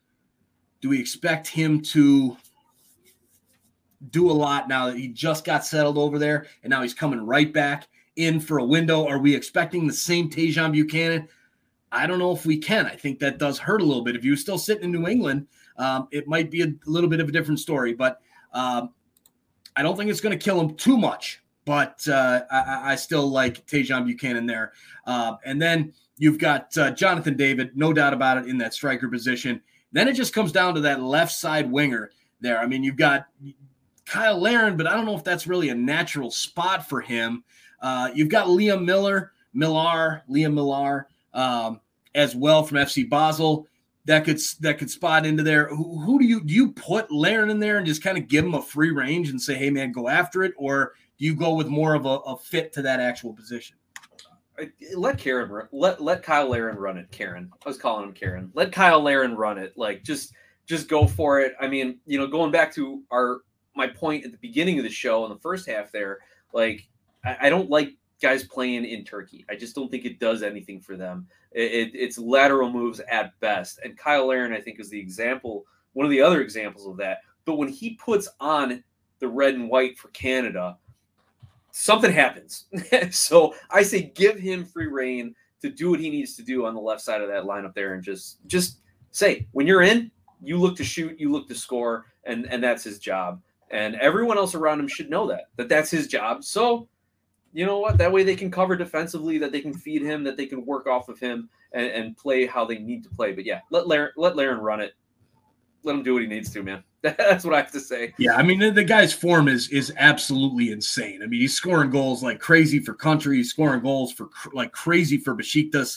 S1: do a lot now that he just got settled over there and now he's coming right back in for a window? Are we expecting the same Tajon Buchanan? I don't know if we can. I think that does hurt a little bit. If he was still sitting in New England, it might be a little bit of a different story, but I don't think it's going to kill him too much. But I still like Tajon Buchanan there. And then you've got Jonathan David, no doubt about it, in that striker position. Then it just comes down to that left side winger there. I mean, you've got Kyle Larin, but I don't know if that's really a natural spot for him. You've got Liam Millar as well from FC Basel. That could spot into there. Who do you put Larin in there and just kind of give him a free range and say, hey man, go after it? Or do you go with more of a fit to that actual position?
S2: Let Kyle Larin run it. Karen, I was calling him Karen. Let Kyle Larin run it. Like just go for it. I mean, going back to my point at the beginning of the show in the first half there, like I don't like guys playing in Turkey. I just don't think it does anything for them. It's lateral moves at best. And Kyle Larin, I think, is the example, one of the other examples of that. But when he puts on the red and white for Canada, something happens. So I say give him free reign to do what he needs to do on the left side of that lineup there, and just say, when you're in, you look to shoot, you look to score, and that's his job. And everyone else around him should know that that's his job. So you know what? That way they can cover defensively, that they can feed him, that they can work off of him and play how they need to play. But yeah, let Larin run it. Let him do what he needs to, man. That's what I have to say.
S1: Yeah, I mean, the guy's form is absolutely insane. I mean, he's scoring goals like crazy for country. He's scoring goals for like crazy for Besiktas.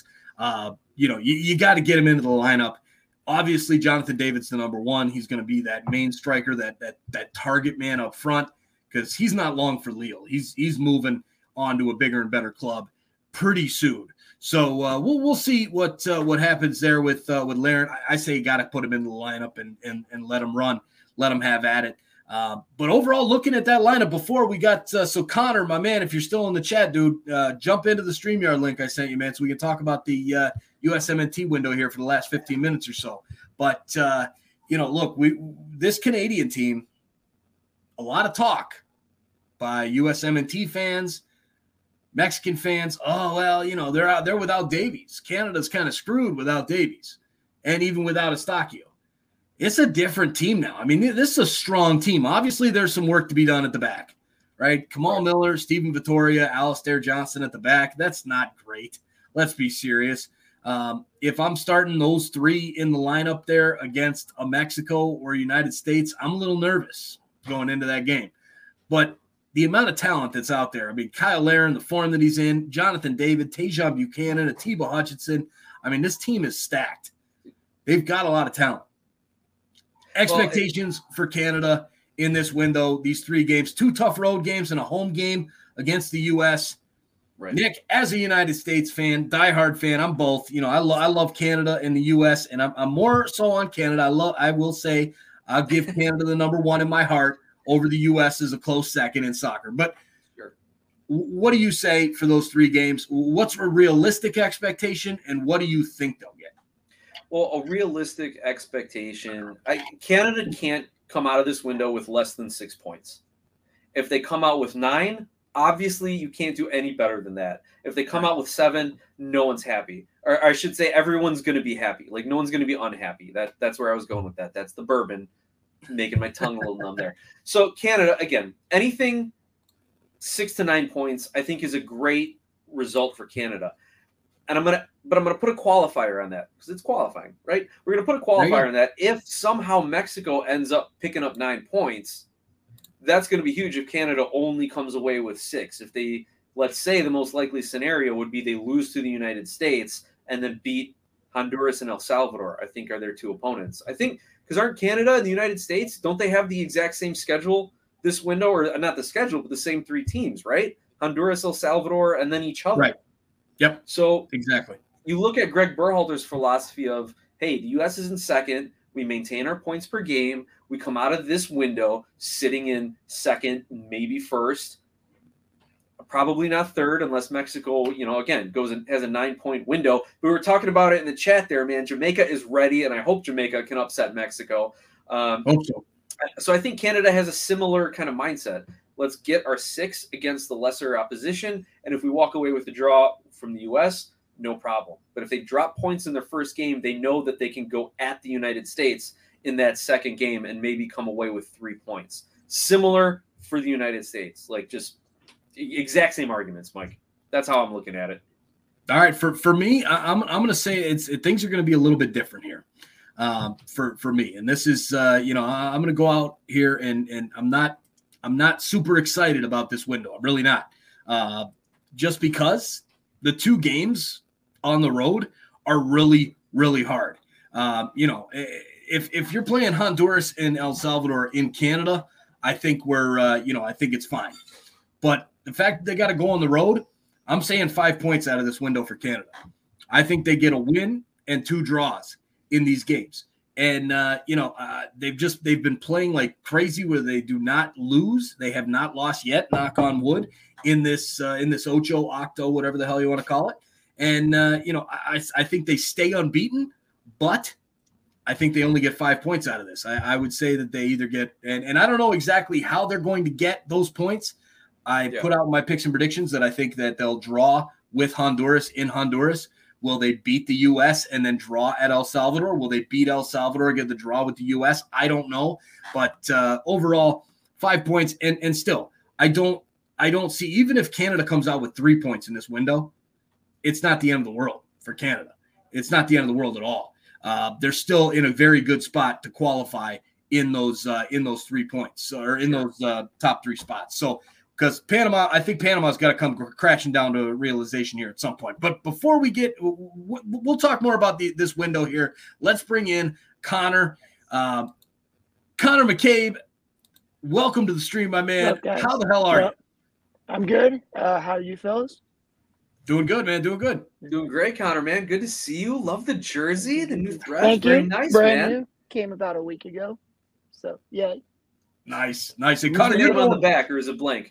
S1: You got to get him into the lineup. Obviously, Jonathan David's the number 1. He's going to be that main striker, that target man up front, because he's not long for Lille. He's moving on to a bigger and better club pretty soon. So we'll see what happens there with Larin. I say you got to put him in the lineup and let him run, let him have at it. But overall, looking at that lineup before we got so Connor, my man, if you're still in the chat, dude, jump into the StreamYard link I sent you, man, so we can talk about the USMNT window here for the last 15 minutes or so. But look, this Canadian team, a lot of talk by USMNT fans, Mexican fans. Oh, well, they're out there without Davies. Canada's kind of screwed without Davies and even without Eustáquio. It's a different team now. I mean, this is a strong team. Obviously, there's some work to be done at the back, right? Kamal Miller, Stephen Vittoria, Alistair Johnston at the back. That's not great. Let's be serious. If I'm starting those three in the lineup there against a Mexico or United States, I'm a little nervous going into that game. But the amount of talent that's out there, I mean, Kyle Larin, the form that he's in, Jonathan David, Tajon Buchanan, Atiba Hutchinson, I mean, this team is stacked. They've got a lot of talent. Expectations for Canada in this window, these 3 games, 2 tough road games and a home game against the U.S. Right. Nick, as a United States fan, diehard fan, I'm both. You know, I love Canada and the U.S., and I'm more so on Canada. I will say I'll give Canada the number 1 in my heart over the U.S. as a close second in soccer. But what do you say for those 3 games? What's a realistic expectation, and what do you think they'll get?
S2: Well, a realistic expectation, Canada can't come out of this window with less than 6 points. If they come out with 9, obviously you can't do any better than that. If they come out with 7, no one's happy. Or I should say everyone's going to be happy. Like, no one's going to be unhappy. That's where I was going with that. That's the bourbon making my tongue a little numb there. So Canada, again, anything 6 to 9 points, I think is a great result for Canada. And I'm gonna put a qualifier on that because it's qualifying, right? We're gonna put a qualifier on that. If somehow Mexico ends up picking up 9 points, that's gonna be huge. If Canada only comes away with 6, if they, let's say, the most likely scenario would be they lose to the United States and then beat Honduras and El Salvador, I think are their 2 opponents. I think because aren't Canada and the United States, don't they have the exact same schedule this window, or not the schedule, but the same 3 teams, right? Honduras, El Salvador, and then each other.
S1: Right. Yep.
S2: So
S1: exactly.
S2: You look at Greg Berhalter's philosophy of, hey, the U.S. is in second. We maintain our points per game. We come out of this window sitting in second, maybe first, probably not third, unless Mexico, again, goes and has a 9-point window. We were talking about it in the chat there, man. Jamaica is ready, and I hope Jamaica can upset Mexico.
S1: Hope so.
S2: So I think Canada has a similar kind of mindset. Let's get our 6 against the lesser opposition, and if we walk away with the draw from the U.S., no problem. But if they drop points in their first game, they know that they can go at the United States in that second game and maybe come away with 3 points. Similar for the United States, like just exact same arguments, Mike. That's how I'm looking at it.
S1: All right, for me, I'm going to say things are going to be a little bit different here for me, and this is I'm going to go out here and I'm not super excited about this window. I'm really not, just because the 2 games on the road are really, really hard. If you're playing Honduras and El Salvador in Canada, I think I think it's fine. But the fact that they got to go on the road, I'm saying 5 points out of this window for Canada. I think they get a win and 2 draws in these games. And, they've been playing like crazy where they do not lose. They have not lost yet, knock on wood, in this octo, whatever the hell you want to call it. And, I think they stay unbeaten, but I think they only get 5 points out of this. I would say that they either get, and I don't know exactly how they're going to get those points. I put out my picks and predictions that I think that they'll draw with Honduras in Honduras. Will they beat the U.S. and then draw at El Salvador? Will they beat El Salvador and get the draw with the U.S.? I don't know. But overall, 5 points. And still, I don't see, even if Canada comes out with 3 points in this window, it's not the end of the world for Canada. It's not the end of the world at all. They're still in a very good spot to qualify in those 3 points, or in those top 3 spots. So, because I think Panama's got to come crashing down to a realization here at some point. But before we we'll talk more about this window here. Let's bring in Connor. Connor McCabe, welcome to the stream, my man.
S4: Up, guys?
S1: How the hell are you?
S4: I'm good. How are you fellas?
S1: Doing good, man. Doing good.
S2: Doing great, Connor, man. Good to see you. Love the jersey, the new thread.
S4: Thank
S2: Very
S4: you.
S2: nice,
S4: Brand
S2: man.
S4: new. Came about a week ago. So, yeah.
S1: Nice. And
S2: Who's
S1: Connor,
S2: the
S1: you're
S2: name on the
S1: going,
S2: back, or is it blank?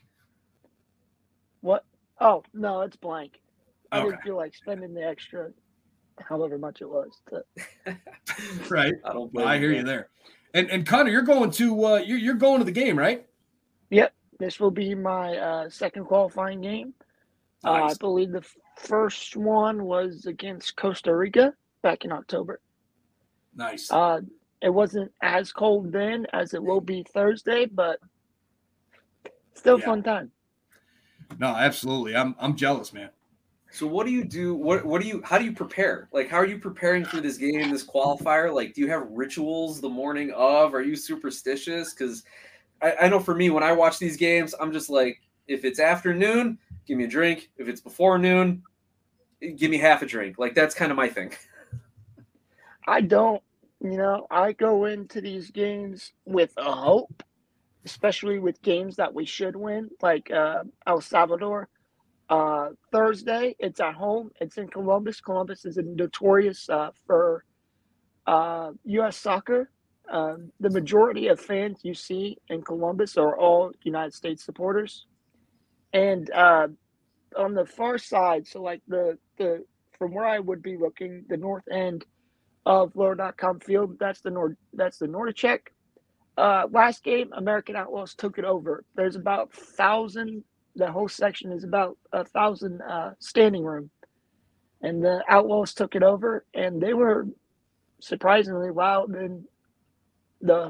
S4: What? Oh, no, it's blank. I
S1: Okay.
S4: didn't feel like spending the extra however much it was.
S1: right.
S2: I
S1: hear you there. And Connor, you're going to you're going to the game, right?
S4: Yep. This will be my second qualifying game.
S1: Nice.
S4: I believe the first one was against Costa Rica back in October.
S1: Nice.
S4: It wasn't as cold then as it will be Thursday, but still fun time.
S1: No, absolutely. I'm jealous, man.
S2: So what do you do? How do you prepare? Like, how are you preparing for this game, this qualifier? Like, do you have rituals the morning of? Are you superstitious? Because I know for me, when I watch these games, I'm just like, if it's afternoon, give me a drink. If it's before noon, give me half a drink. Like, that's kind of my thing.
S4: I don't, I go into these games with a hope, especially with games that we should win, like El Salvador. Thursday, it's at home. It's in Columbus. Columbus is notorious for U.S. soccer. The majority of fans you see in Columbus are all United States supporters. And on the far side, so like the from where I would be looking, the north end of Lower.com Field, that's the Nordicek. Last game, American Outlaws took it over. There's about 1,000. The whole section is about 1,000 standing room, and the Outlaws took it over, and they were surprisingly loud in the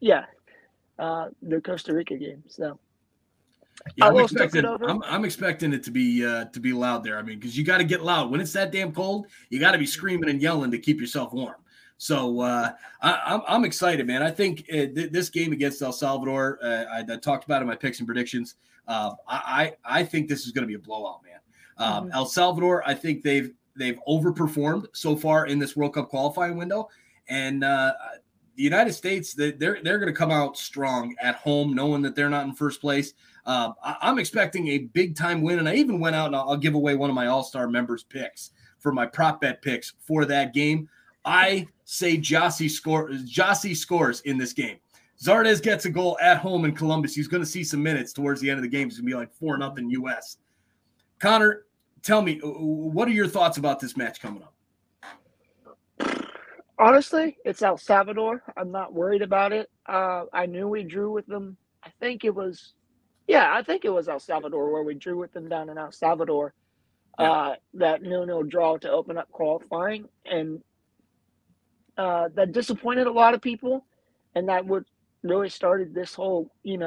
S4: Costa Rica game. So
S1: yeah,
S4: Outlaws took it over.
S1: I'm expecting it to be loud there. I mean, because you got to get loud when it's that damn cold. You got to be screaming and yelling to keep yourself warm. So I'm excited, man. I think this game against El Salvador, I talked about in my picks and predictions. I think this is going to be a blowout, man. El Salvador, I think they've overperformed so far in this World Cup qualifying window, and the United States, they're going to come out strong at home, knowing that they're not in first place. I'm expecting a big time win, and I even went out and I'll give away one of my All-Star members' picks for my prop bet picks for that game. I say Jossie scores in this game. Zardes gets a goal at home in Columbus. He's going to see some minutes towards the end of the game. It's going to be like 4-0 U.S. Connor, tell me, what are your thoughts about this match coming up?
S4: Honestly, it's El Salvador. I'm not worried about it. I knew we drew with them. I think it was El Salvador where we drew with them down in El Salvador. That 0-0 draw to open up qualifying. And that disappointed a lot of people. And that would really started this whole,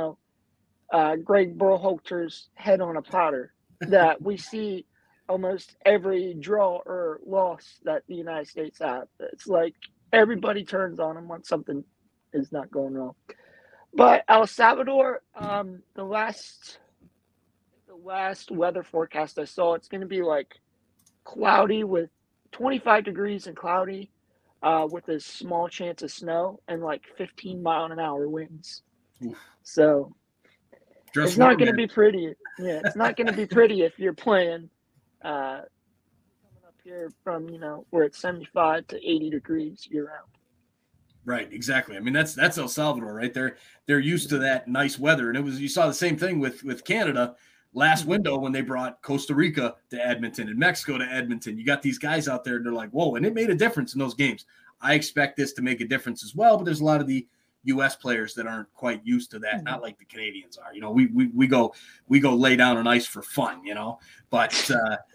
S4: Greg Berhalter's head on a platter that we see almost every draw or loss that the United States have. It's like everybody turns on him when something is not going wrong. But El Salvador, the last weather forecast I saw, it's going to be like cloudy with 25 degrees and cloudy. With a small chance of snow and like 15-mile-an-hour winds. So it's not going to be pretty. Yeah, it's not going to be pretty if you're playing coming up here from, where it's 75 to 80 degrees year round.
S1: Right, exactly. I mean, that's El Salvador, right? They're used to that nice weather. And you saw the same thing with Canada last window when they brought Costa Rica to Edmonton and Mexico to Edmonton. You got these guys out there, and they're like, whoa, and it made a difference in those games. I expect this to make a difference as well, but there's a lot of the U.S. players that aren't quite used to that, not like the Canadians are. We go lay down on ice for fun, but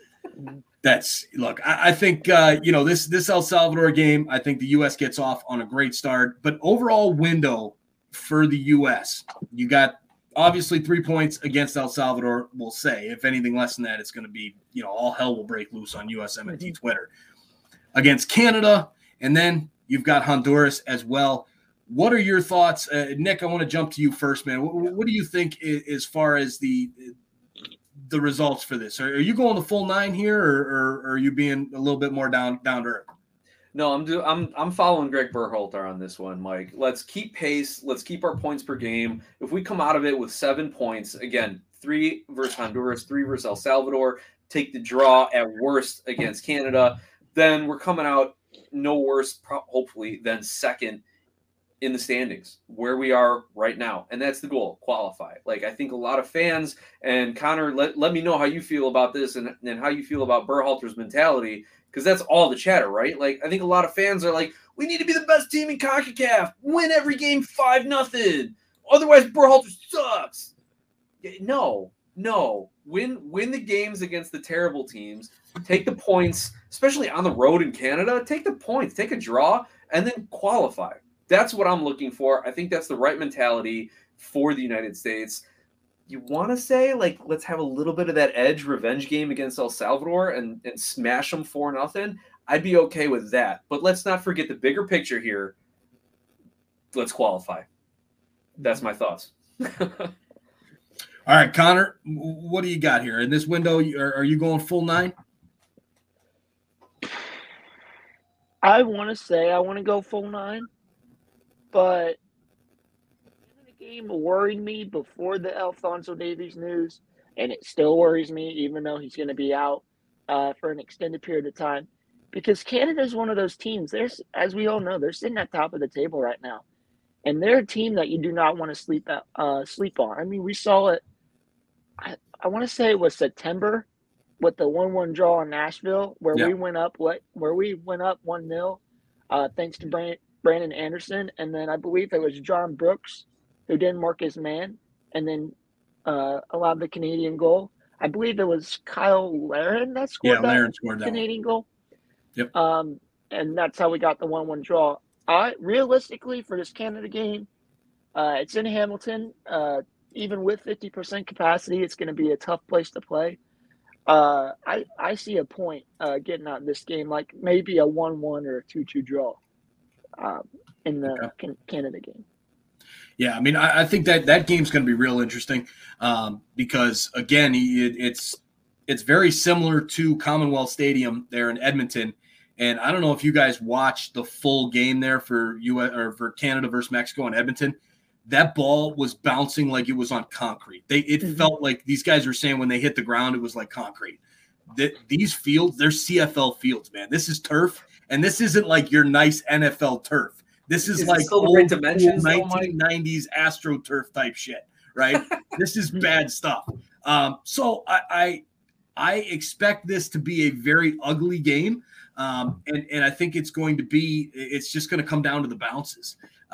S1: I think, this El Salvador game, I think the U.S. gets off on a great start, but overall window for the U.S., you got obviously 3 points against El Salvador, we'll say. If anything less than that, it's going to be, all hell will break loose on USMNT Twitter. Against Canada, and then you've got Honduras as well. What are your thoughts? Nick, I want to jump to you first, man. What do you think as far as the results for this? Are you going the full 9 here, or are you being a little bit more down to earth?
S2: No, I'm following Greg Berhalter on this one, Mike. Let's keep pace. Let's keep our points per game. If we come out of it with 7 points, again, 3 versus Honduras, 3 versus El Salvador, take the draw at worst against Canada, then we're coming out no worse, hopefully, than second in the standings where we are right now. And that's the goal, qualify. Like, I think a lot of fans, and Connor, let me know how you feel about this and how you feel about Berhalter's mentality, because that's all the chatter, right? Like, I think a lot of fans are like, we need to be the best team in CONCACAF, win every game 5-0. Otherwise, Berhalter sucks. No. Win the games against the terrible teams. Take the points, especially on the road in Canada. Take the points, take a draw, and then qualify. That's what I'm looking for. I think that's the right mentality for the United States. you want to say, like, let's have a little bit of that edge revenge game against El Salvador and smash them 4-0, I'd be okay with that. But let's not forget the bigger picture here. Let's qualify. That's my thoughts.
S1: All right, Connor, what do you got here? In this window, are you going full 9?
S4: I want to go full 9, but the game worried me before the Alphonso Davies news, and it still worries me, even though he's going to be out for an extended period of time, because Canada is one of those teams. As we all know, they're sitting at top of the table right now, and they're a team that you do not want to sleep on. I mean, we saw it. I want to say it was September with the 1-1 draw in Nashville, where we went up 1-0, thanks to Brandon Anderson, and then I believe it was John Brooks who didn't mark his man, and then allowed the Canadian goal. I believe it was Kyle Larin that scored that Canadian goal.
S1: Yep.
S4: And that's how we got the 1-1 draw. Realistically, for this Canada game, it's in Hamilton. Even with 50% capacity, it's going to be a tough place to play. I see a point getting out of this game, like maybe a 1-1 or a 2-2 draw in the Canada game.
S1: Yeah, I mean, I think that game's going to be real interesting because, again, it's very similar to Commonwealth Stadium there in Edmonton. And I don't know if you guys watched the full game there for for Canada versus Mexico in Edmonton. That ball was bouncing like it was on concrete. It felt like these guys were saying when they hit the ground, it was like concrete. These fields, they're CFL fields, man. This is turf, and this isn't like your nice NFL turf. This is like old dimensions, 1990s AstroTurf type shit, right? This is bad stuff. So I expect this to be a very ugly game, and I think it's just going to come down to the bounces.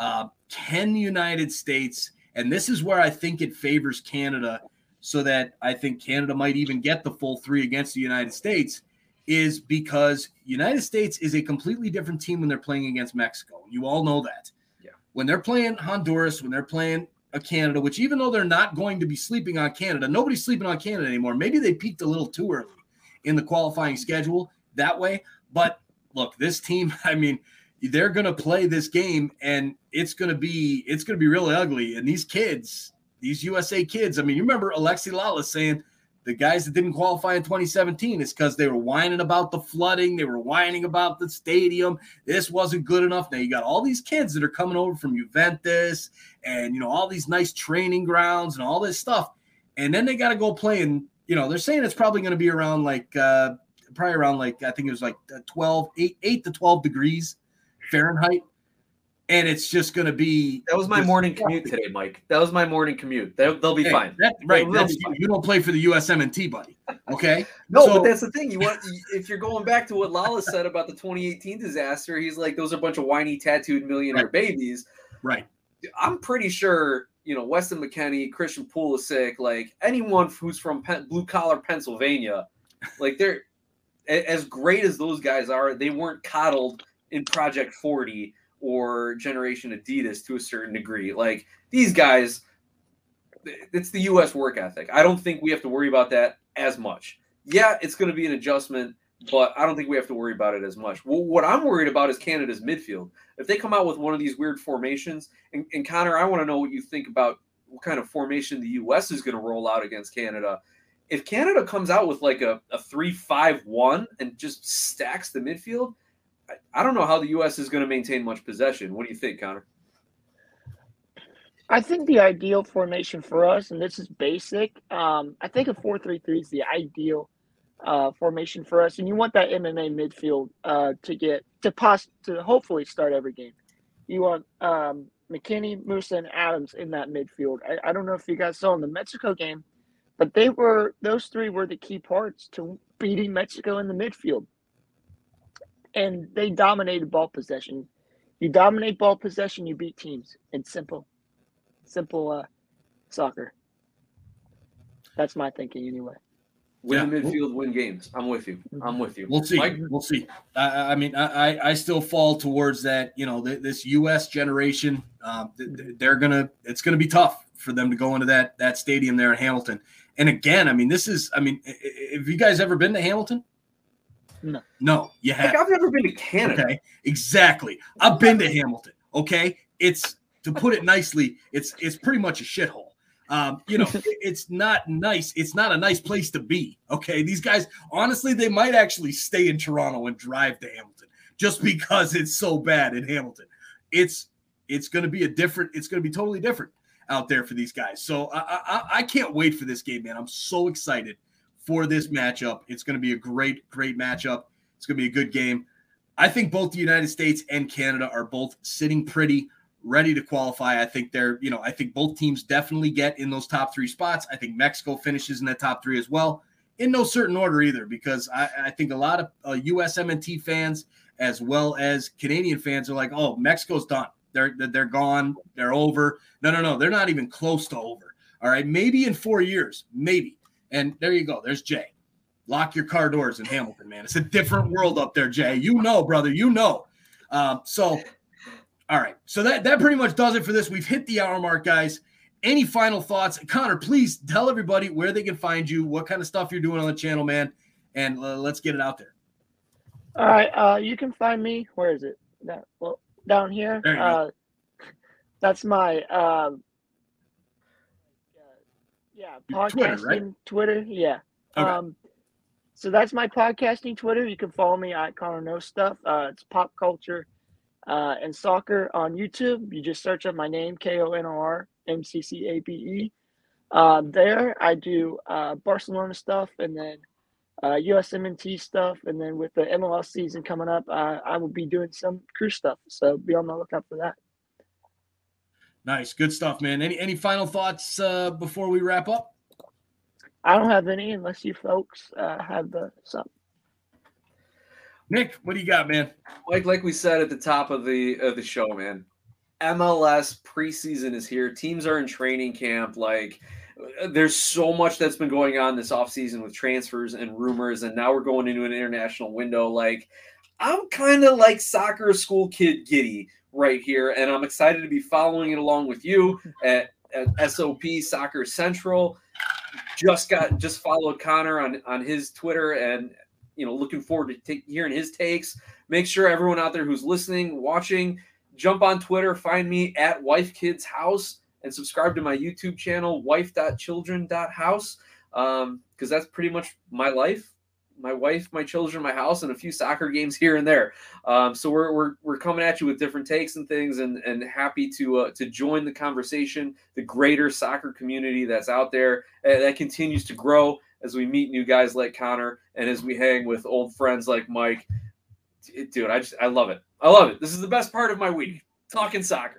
S1: Can the United States, and this is where I think it favors Canada, so that I think Canada might even get the full 3 against the United States, is because United States is a completely different team when they're playing against Mexico. You all know that.
S2: Yeah.
S1: When they're playing Honduras, when they're playing Canada, which even though they're not going to be sleeping on Canada, nobody's sleeping on Canada anymore. Maybe they peaked a little too early in the qualifying schedule that way. But look, this team, I mean, they're going to play this game, and it's going to be really ugly. And these kids, these USA kids, I mean, you remember Alexi Lala saying the guys that didn't qualify in 2017 is because they were whining about the flooding. They were whining about the stadium. This wasn't good enough. Now you got all these kids that are coming over from Juventus and, all these nice training grounds and all this stuff. And then they got to go play. And, they're saying it's probably going to be around I think it was like 8 to 12 degrees Fahrenheit. And it's just going to be.
S2: That was my morning commute today, Mike. That was my morning commute. They'll be fine.
S1: You don't play for the USMNT, buddy. Okay.
S2: But that's the thing. If you're going back to what Lala said about the 2018 disaster, he's like, those are a bunch of whiny, tattooed millionaire babies.
S1: Right.
S2: I'm pretty sure, Weston McKennie, Christian Pulisic, like anyone who's from blue collar Pennsylvania, like they're as great as those guys are. They weren't coddled in Project 40 or Generation Adidas to a certain degree. Like these guys, it's the U.S. work ethic. I don't think we have to worry about that as much. Yeah, it's going to be an adjustment, but I don't think we have to worry about it as much. Well, what I'm worried about is Canada's midfield. If they come out with one of these weird formations, and Connor, I want to know what you think about what kind of formation the U.S. is going to roll out against Canada. If Canada comes out with like a 3-5-1 and just stacks the midfield, I don't know how the U.S. is going to maintain much possession. What do you think, Connor?
S4: I think the ideal formation for us, and this is basic, I think a 4-3-3 is the ideal formation for us. And you want that MMA midfield to hopefully start every game. You want McKinney, Musa, and Adams in that midfield. I don't know if you guys saw in the Mexico game, but those 3 were the key parts to beating Mexico in the midfield. And they dominated ball possession. You dominate ball possession, you beat teams. It's simple soccer. That's my thinking anyway.
S2: Win the midfield, win games. I'm with you.
S1: We'll see.
S2: Mike?
S1: We'll see. I mean, I still fall towards that. This U.S. generation. It's gonna be tough for them to go into that stadium there in Hamilton. And again, I mean, have you guys ever been to Hamilton? No, you haven't.
S2: I've never been to Canada.
S1: Okay, exactly. I've been to Hamilton. Okay, it's, to put it nicely, it's pretty much a shithole. It's not nice. It's not a nice place to be. Okay, these guys, honestly, they might actually stay in Toronto and drive to Hamilton just because it's so bad in Hamilton. It's going to be it's going to be totally different out there for these guys. So I can't wait for this game, man. I'm so excited for this matchup. It's going to be a great matchup. It's going to be a good game. I think both the United States and Canada are both sitting pretty, ready to qualify. I think I think both teams definitely get in those top 3 spots. I think Mexico finishes in that top 3 as well, in no certain order either, because I think a lot of USMNT fans as well as Canadian fans are like, oh, Mexico's done. They're gone. They're over. No. They're not even close to over. All right. Maybe in 4 years, maybe. And there you go. There's Jay. Lock your car doors in Hamilton, man. It's a different world up there, Jay. Brother, So, all right. So that pretty much does it for this. We've hit the hour mark, guys. Any final thoughts? Connor, please tell everybody where they can find you, what kind of stuff you're doing on the channel, man. And let's get it out there.
S4: All right. You can find me. Where is it? Down here.
S1: There you go.
S4: That's my podcasting Twitter. Yeah.
S1: Okay.
S4: So that's my podcasting Twitter. You can follow me at Connor Knows Stuff. It's pop culture and soccer on YouTube. You just search up my name, KONOR MCCABE. There I do Barcelona stuff, and then USMNT stuff, and then with the MLS season coming up, I will be doing some crew stuff. So be on the lookout for that.
S1: Nice, good stuff, man. Any final thoughts before we wrap up?
S4: I don't have any, unless you folks have some.
S1: Nick, what do you got, man?
S2: Like we said at the top of the show, man, MLS preseason is here. Teams are in training camp. Like, there's so much that's been going on this offseason with transfers and rumors, and now we're going into an international window. Like, I'm kind of like soccer school kid giddy right here, and I'm excited to be following it along with you at SOP Soccer Central. Just followed Connor on his Twitter, and looking forward to hearing his takes. Make sure everyone out there who's listening, watching, jump on Twitter, find me at WifeKidsHouse, and subscribe to my YouTube channel, wife.children.house, because that's pretty much my life. My wife, my children, my house, and a few soccer games here and there. So we're coming at you with different takes and things, and happy to join the conversation, the greater soccer community that's out there that continues to grow as we meet new guys like Connor, and as we hang with old friends like Mike. Dude, I love it. I love it. This is the best part of my week, talking soccer.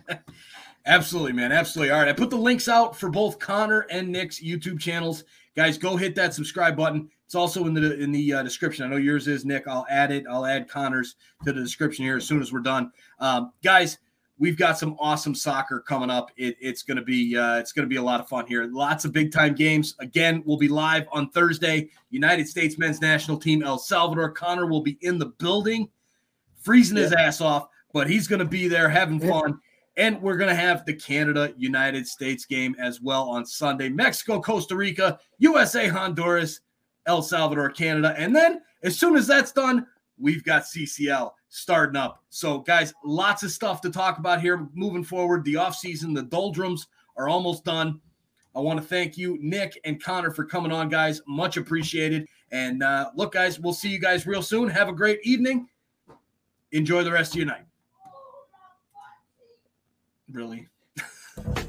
S1: Absolutely, man. Absolutely. All right, I put the links out for both Connor and Nick's YouTube channels. Guys, go hit that subscribe button. It's also in the description. I know yours is, Nick. I'll add it. I'll add Connor's to the description here as soon as we're done. Guys, we've got some awesome soccer coming up. It's gonna be a lot of fun here. Lots of big time games. Again, we'll be live on Thursday. United States men's national team, El Salvador. Connor will be in the building, freezing his ass off, but he's gonna be there having fun. And we're going to have the Canada-United States game as well on Sunday. Mexico, Costa Rica, USA, Honduras, El Salvador, Canada. And then as soon as that's done, we've got CCL starting up. So, guys, lots of stuff to talk about here moving forward. The offseason, the doldrums are almost done. I want to thank you, Nick and Connor, for coming on, guys. Much appreciated. And look, guys, we'll see you guys real soon. Have a great evening. Enjoy the rest of your night. Really?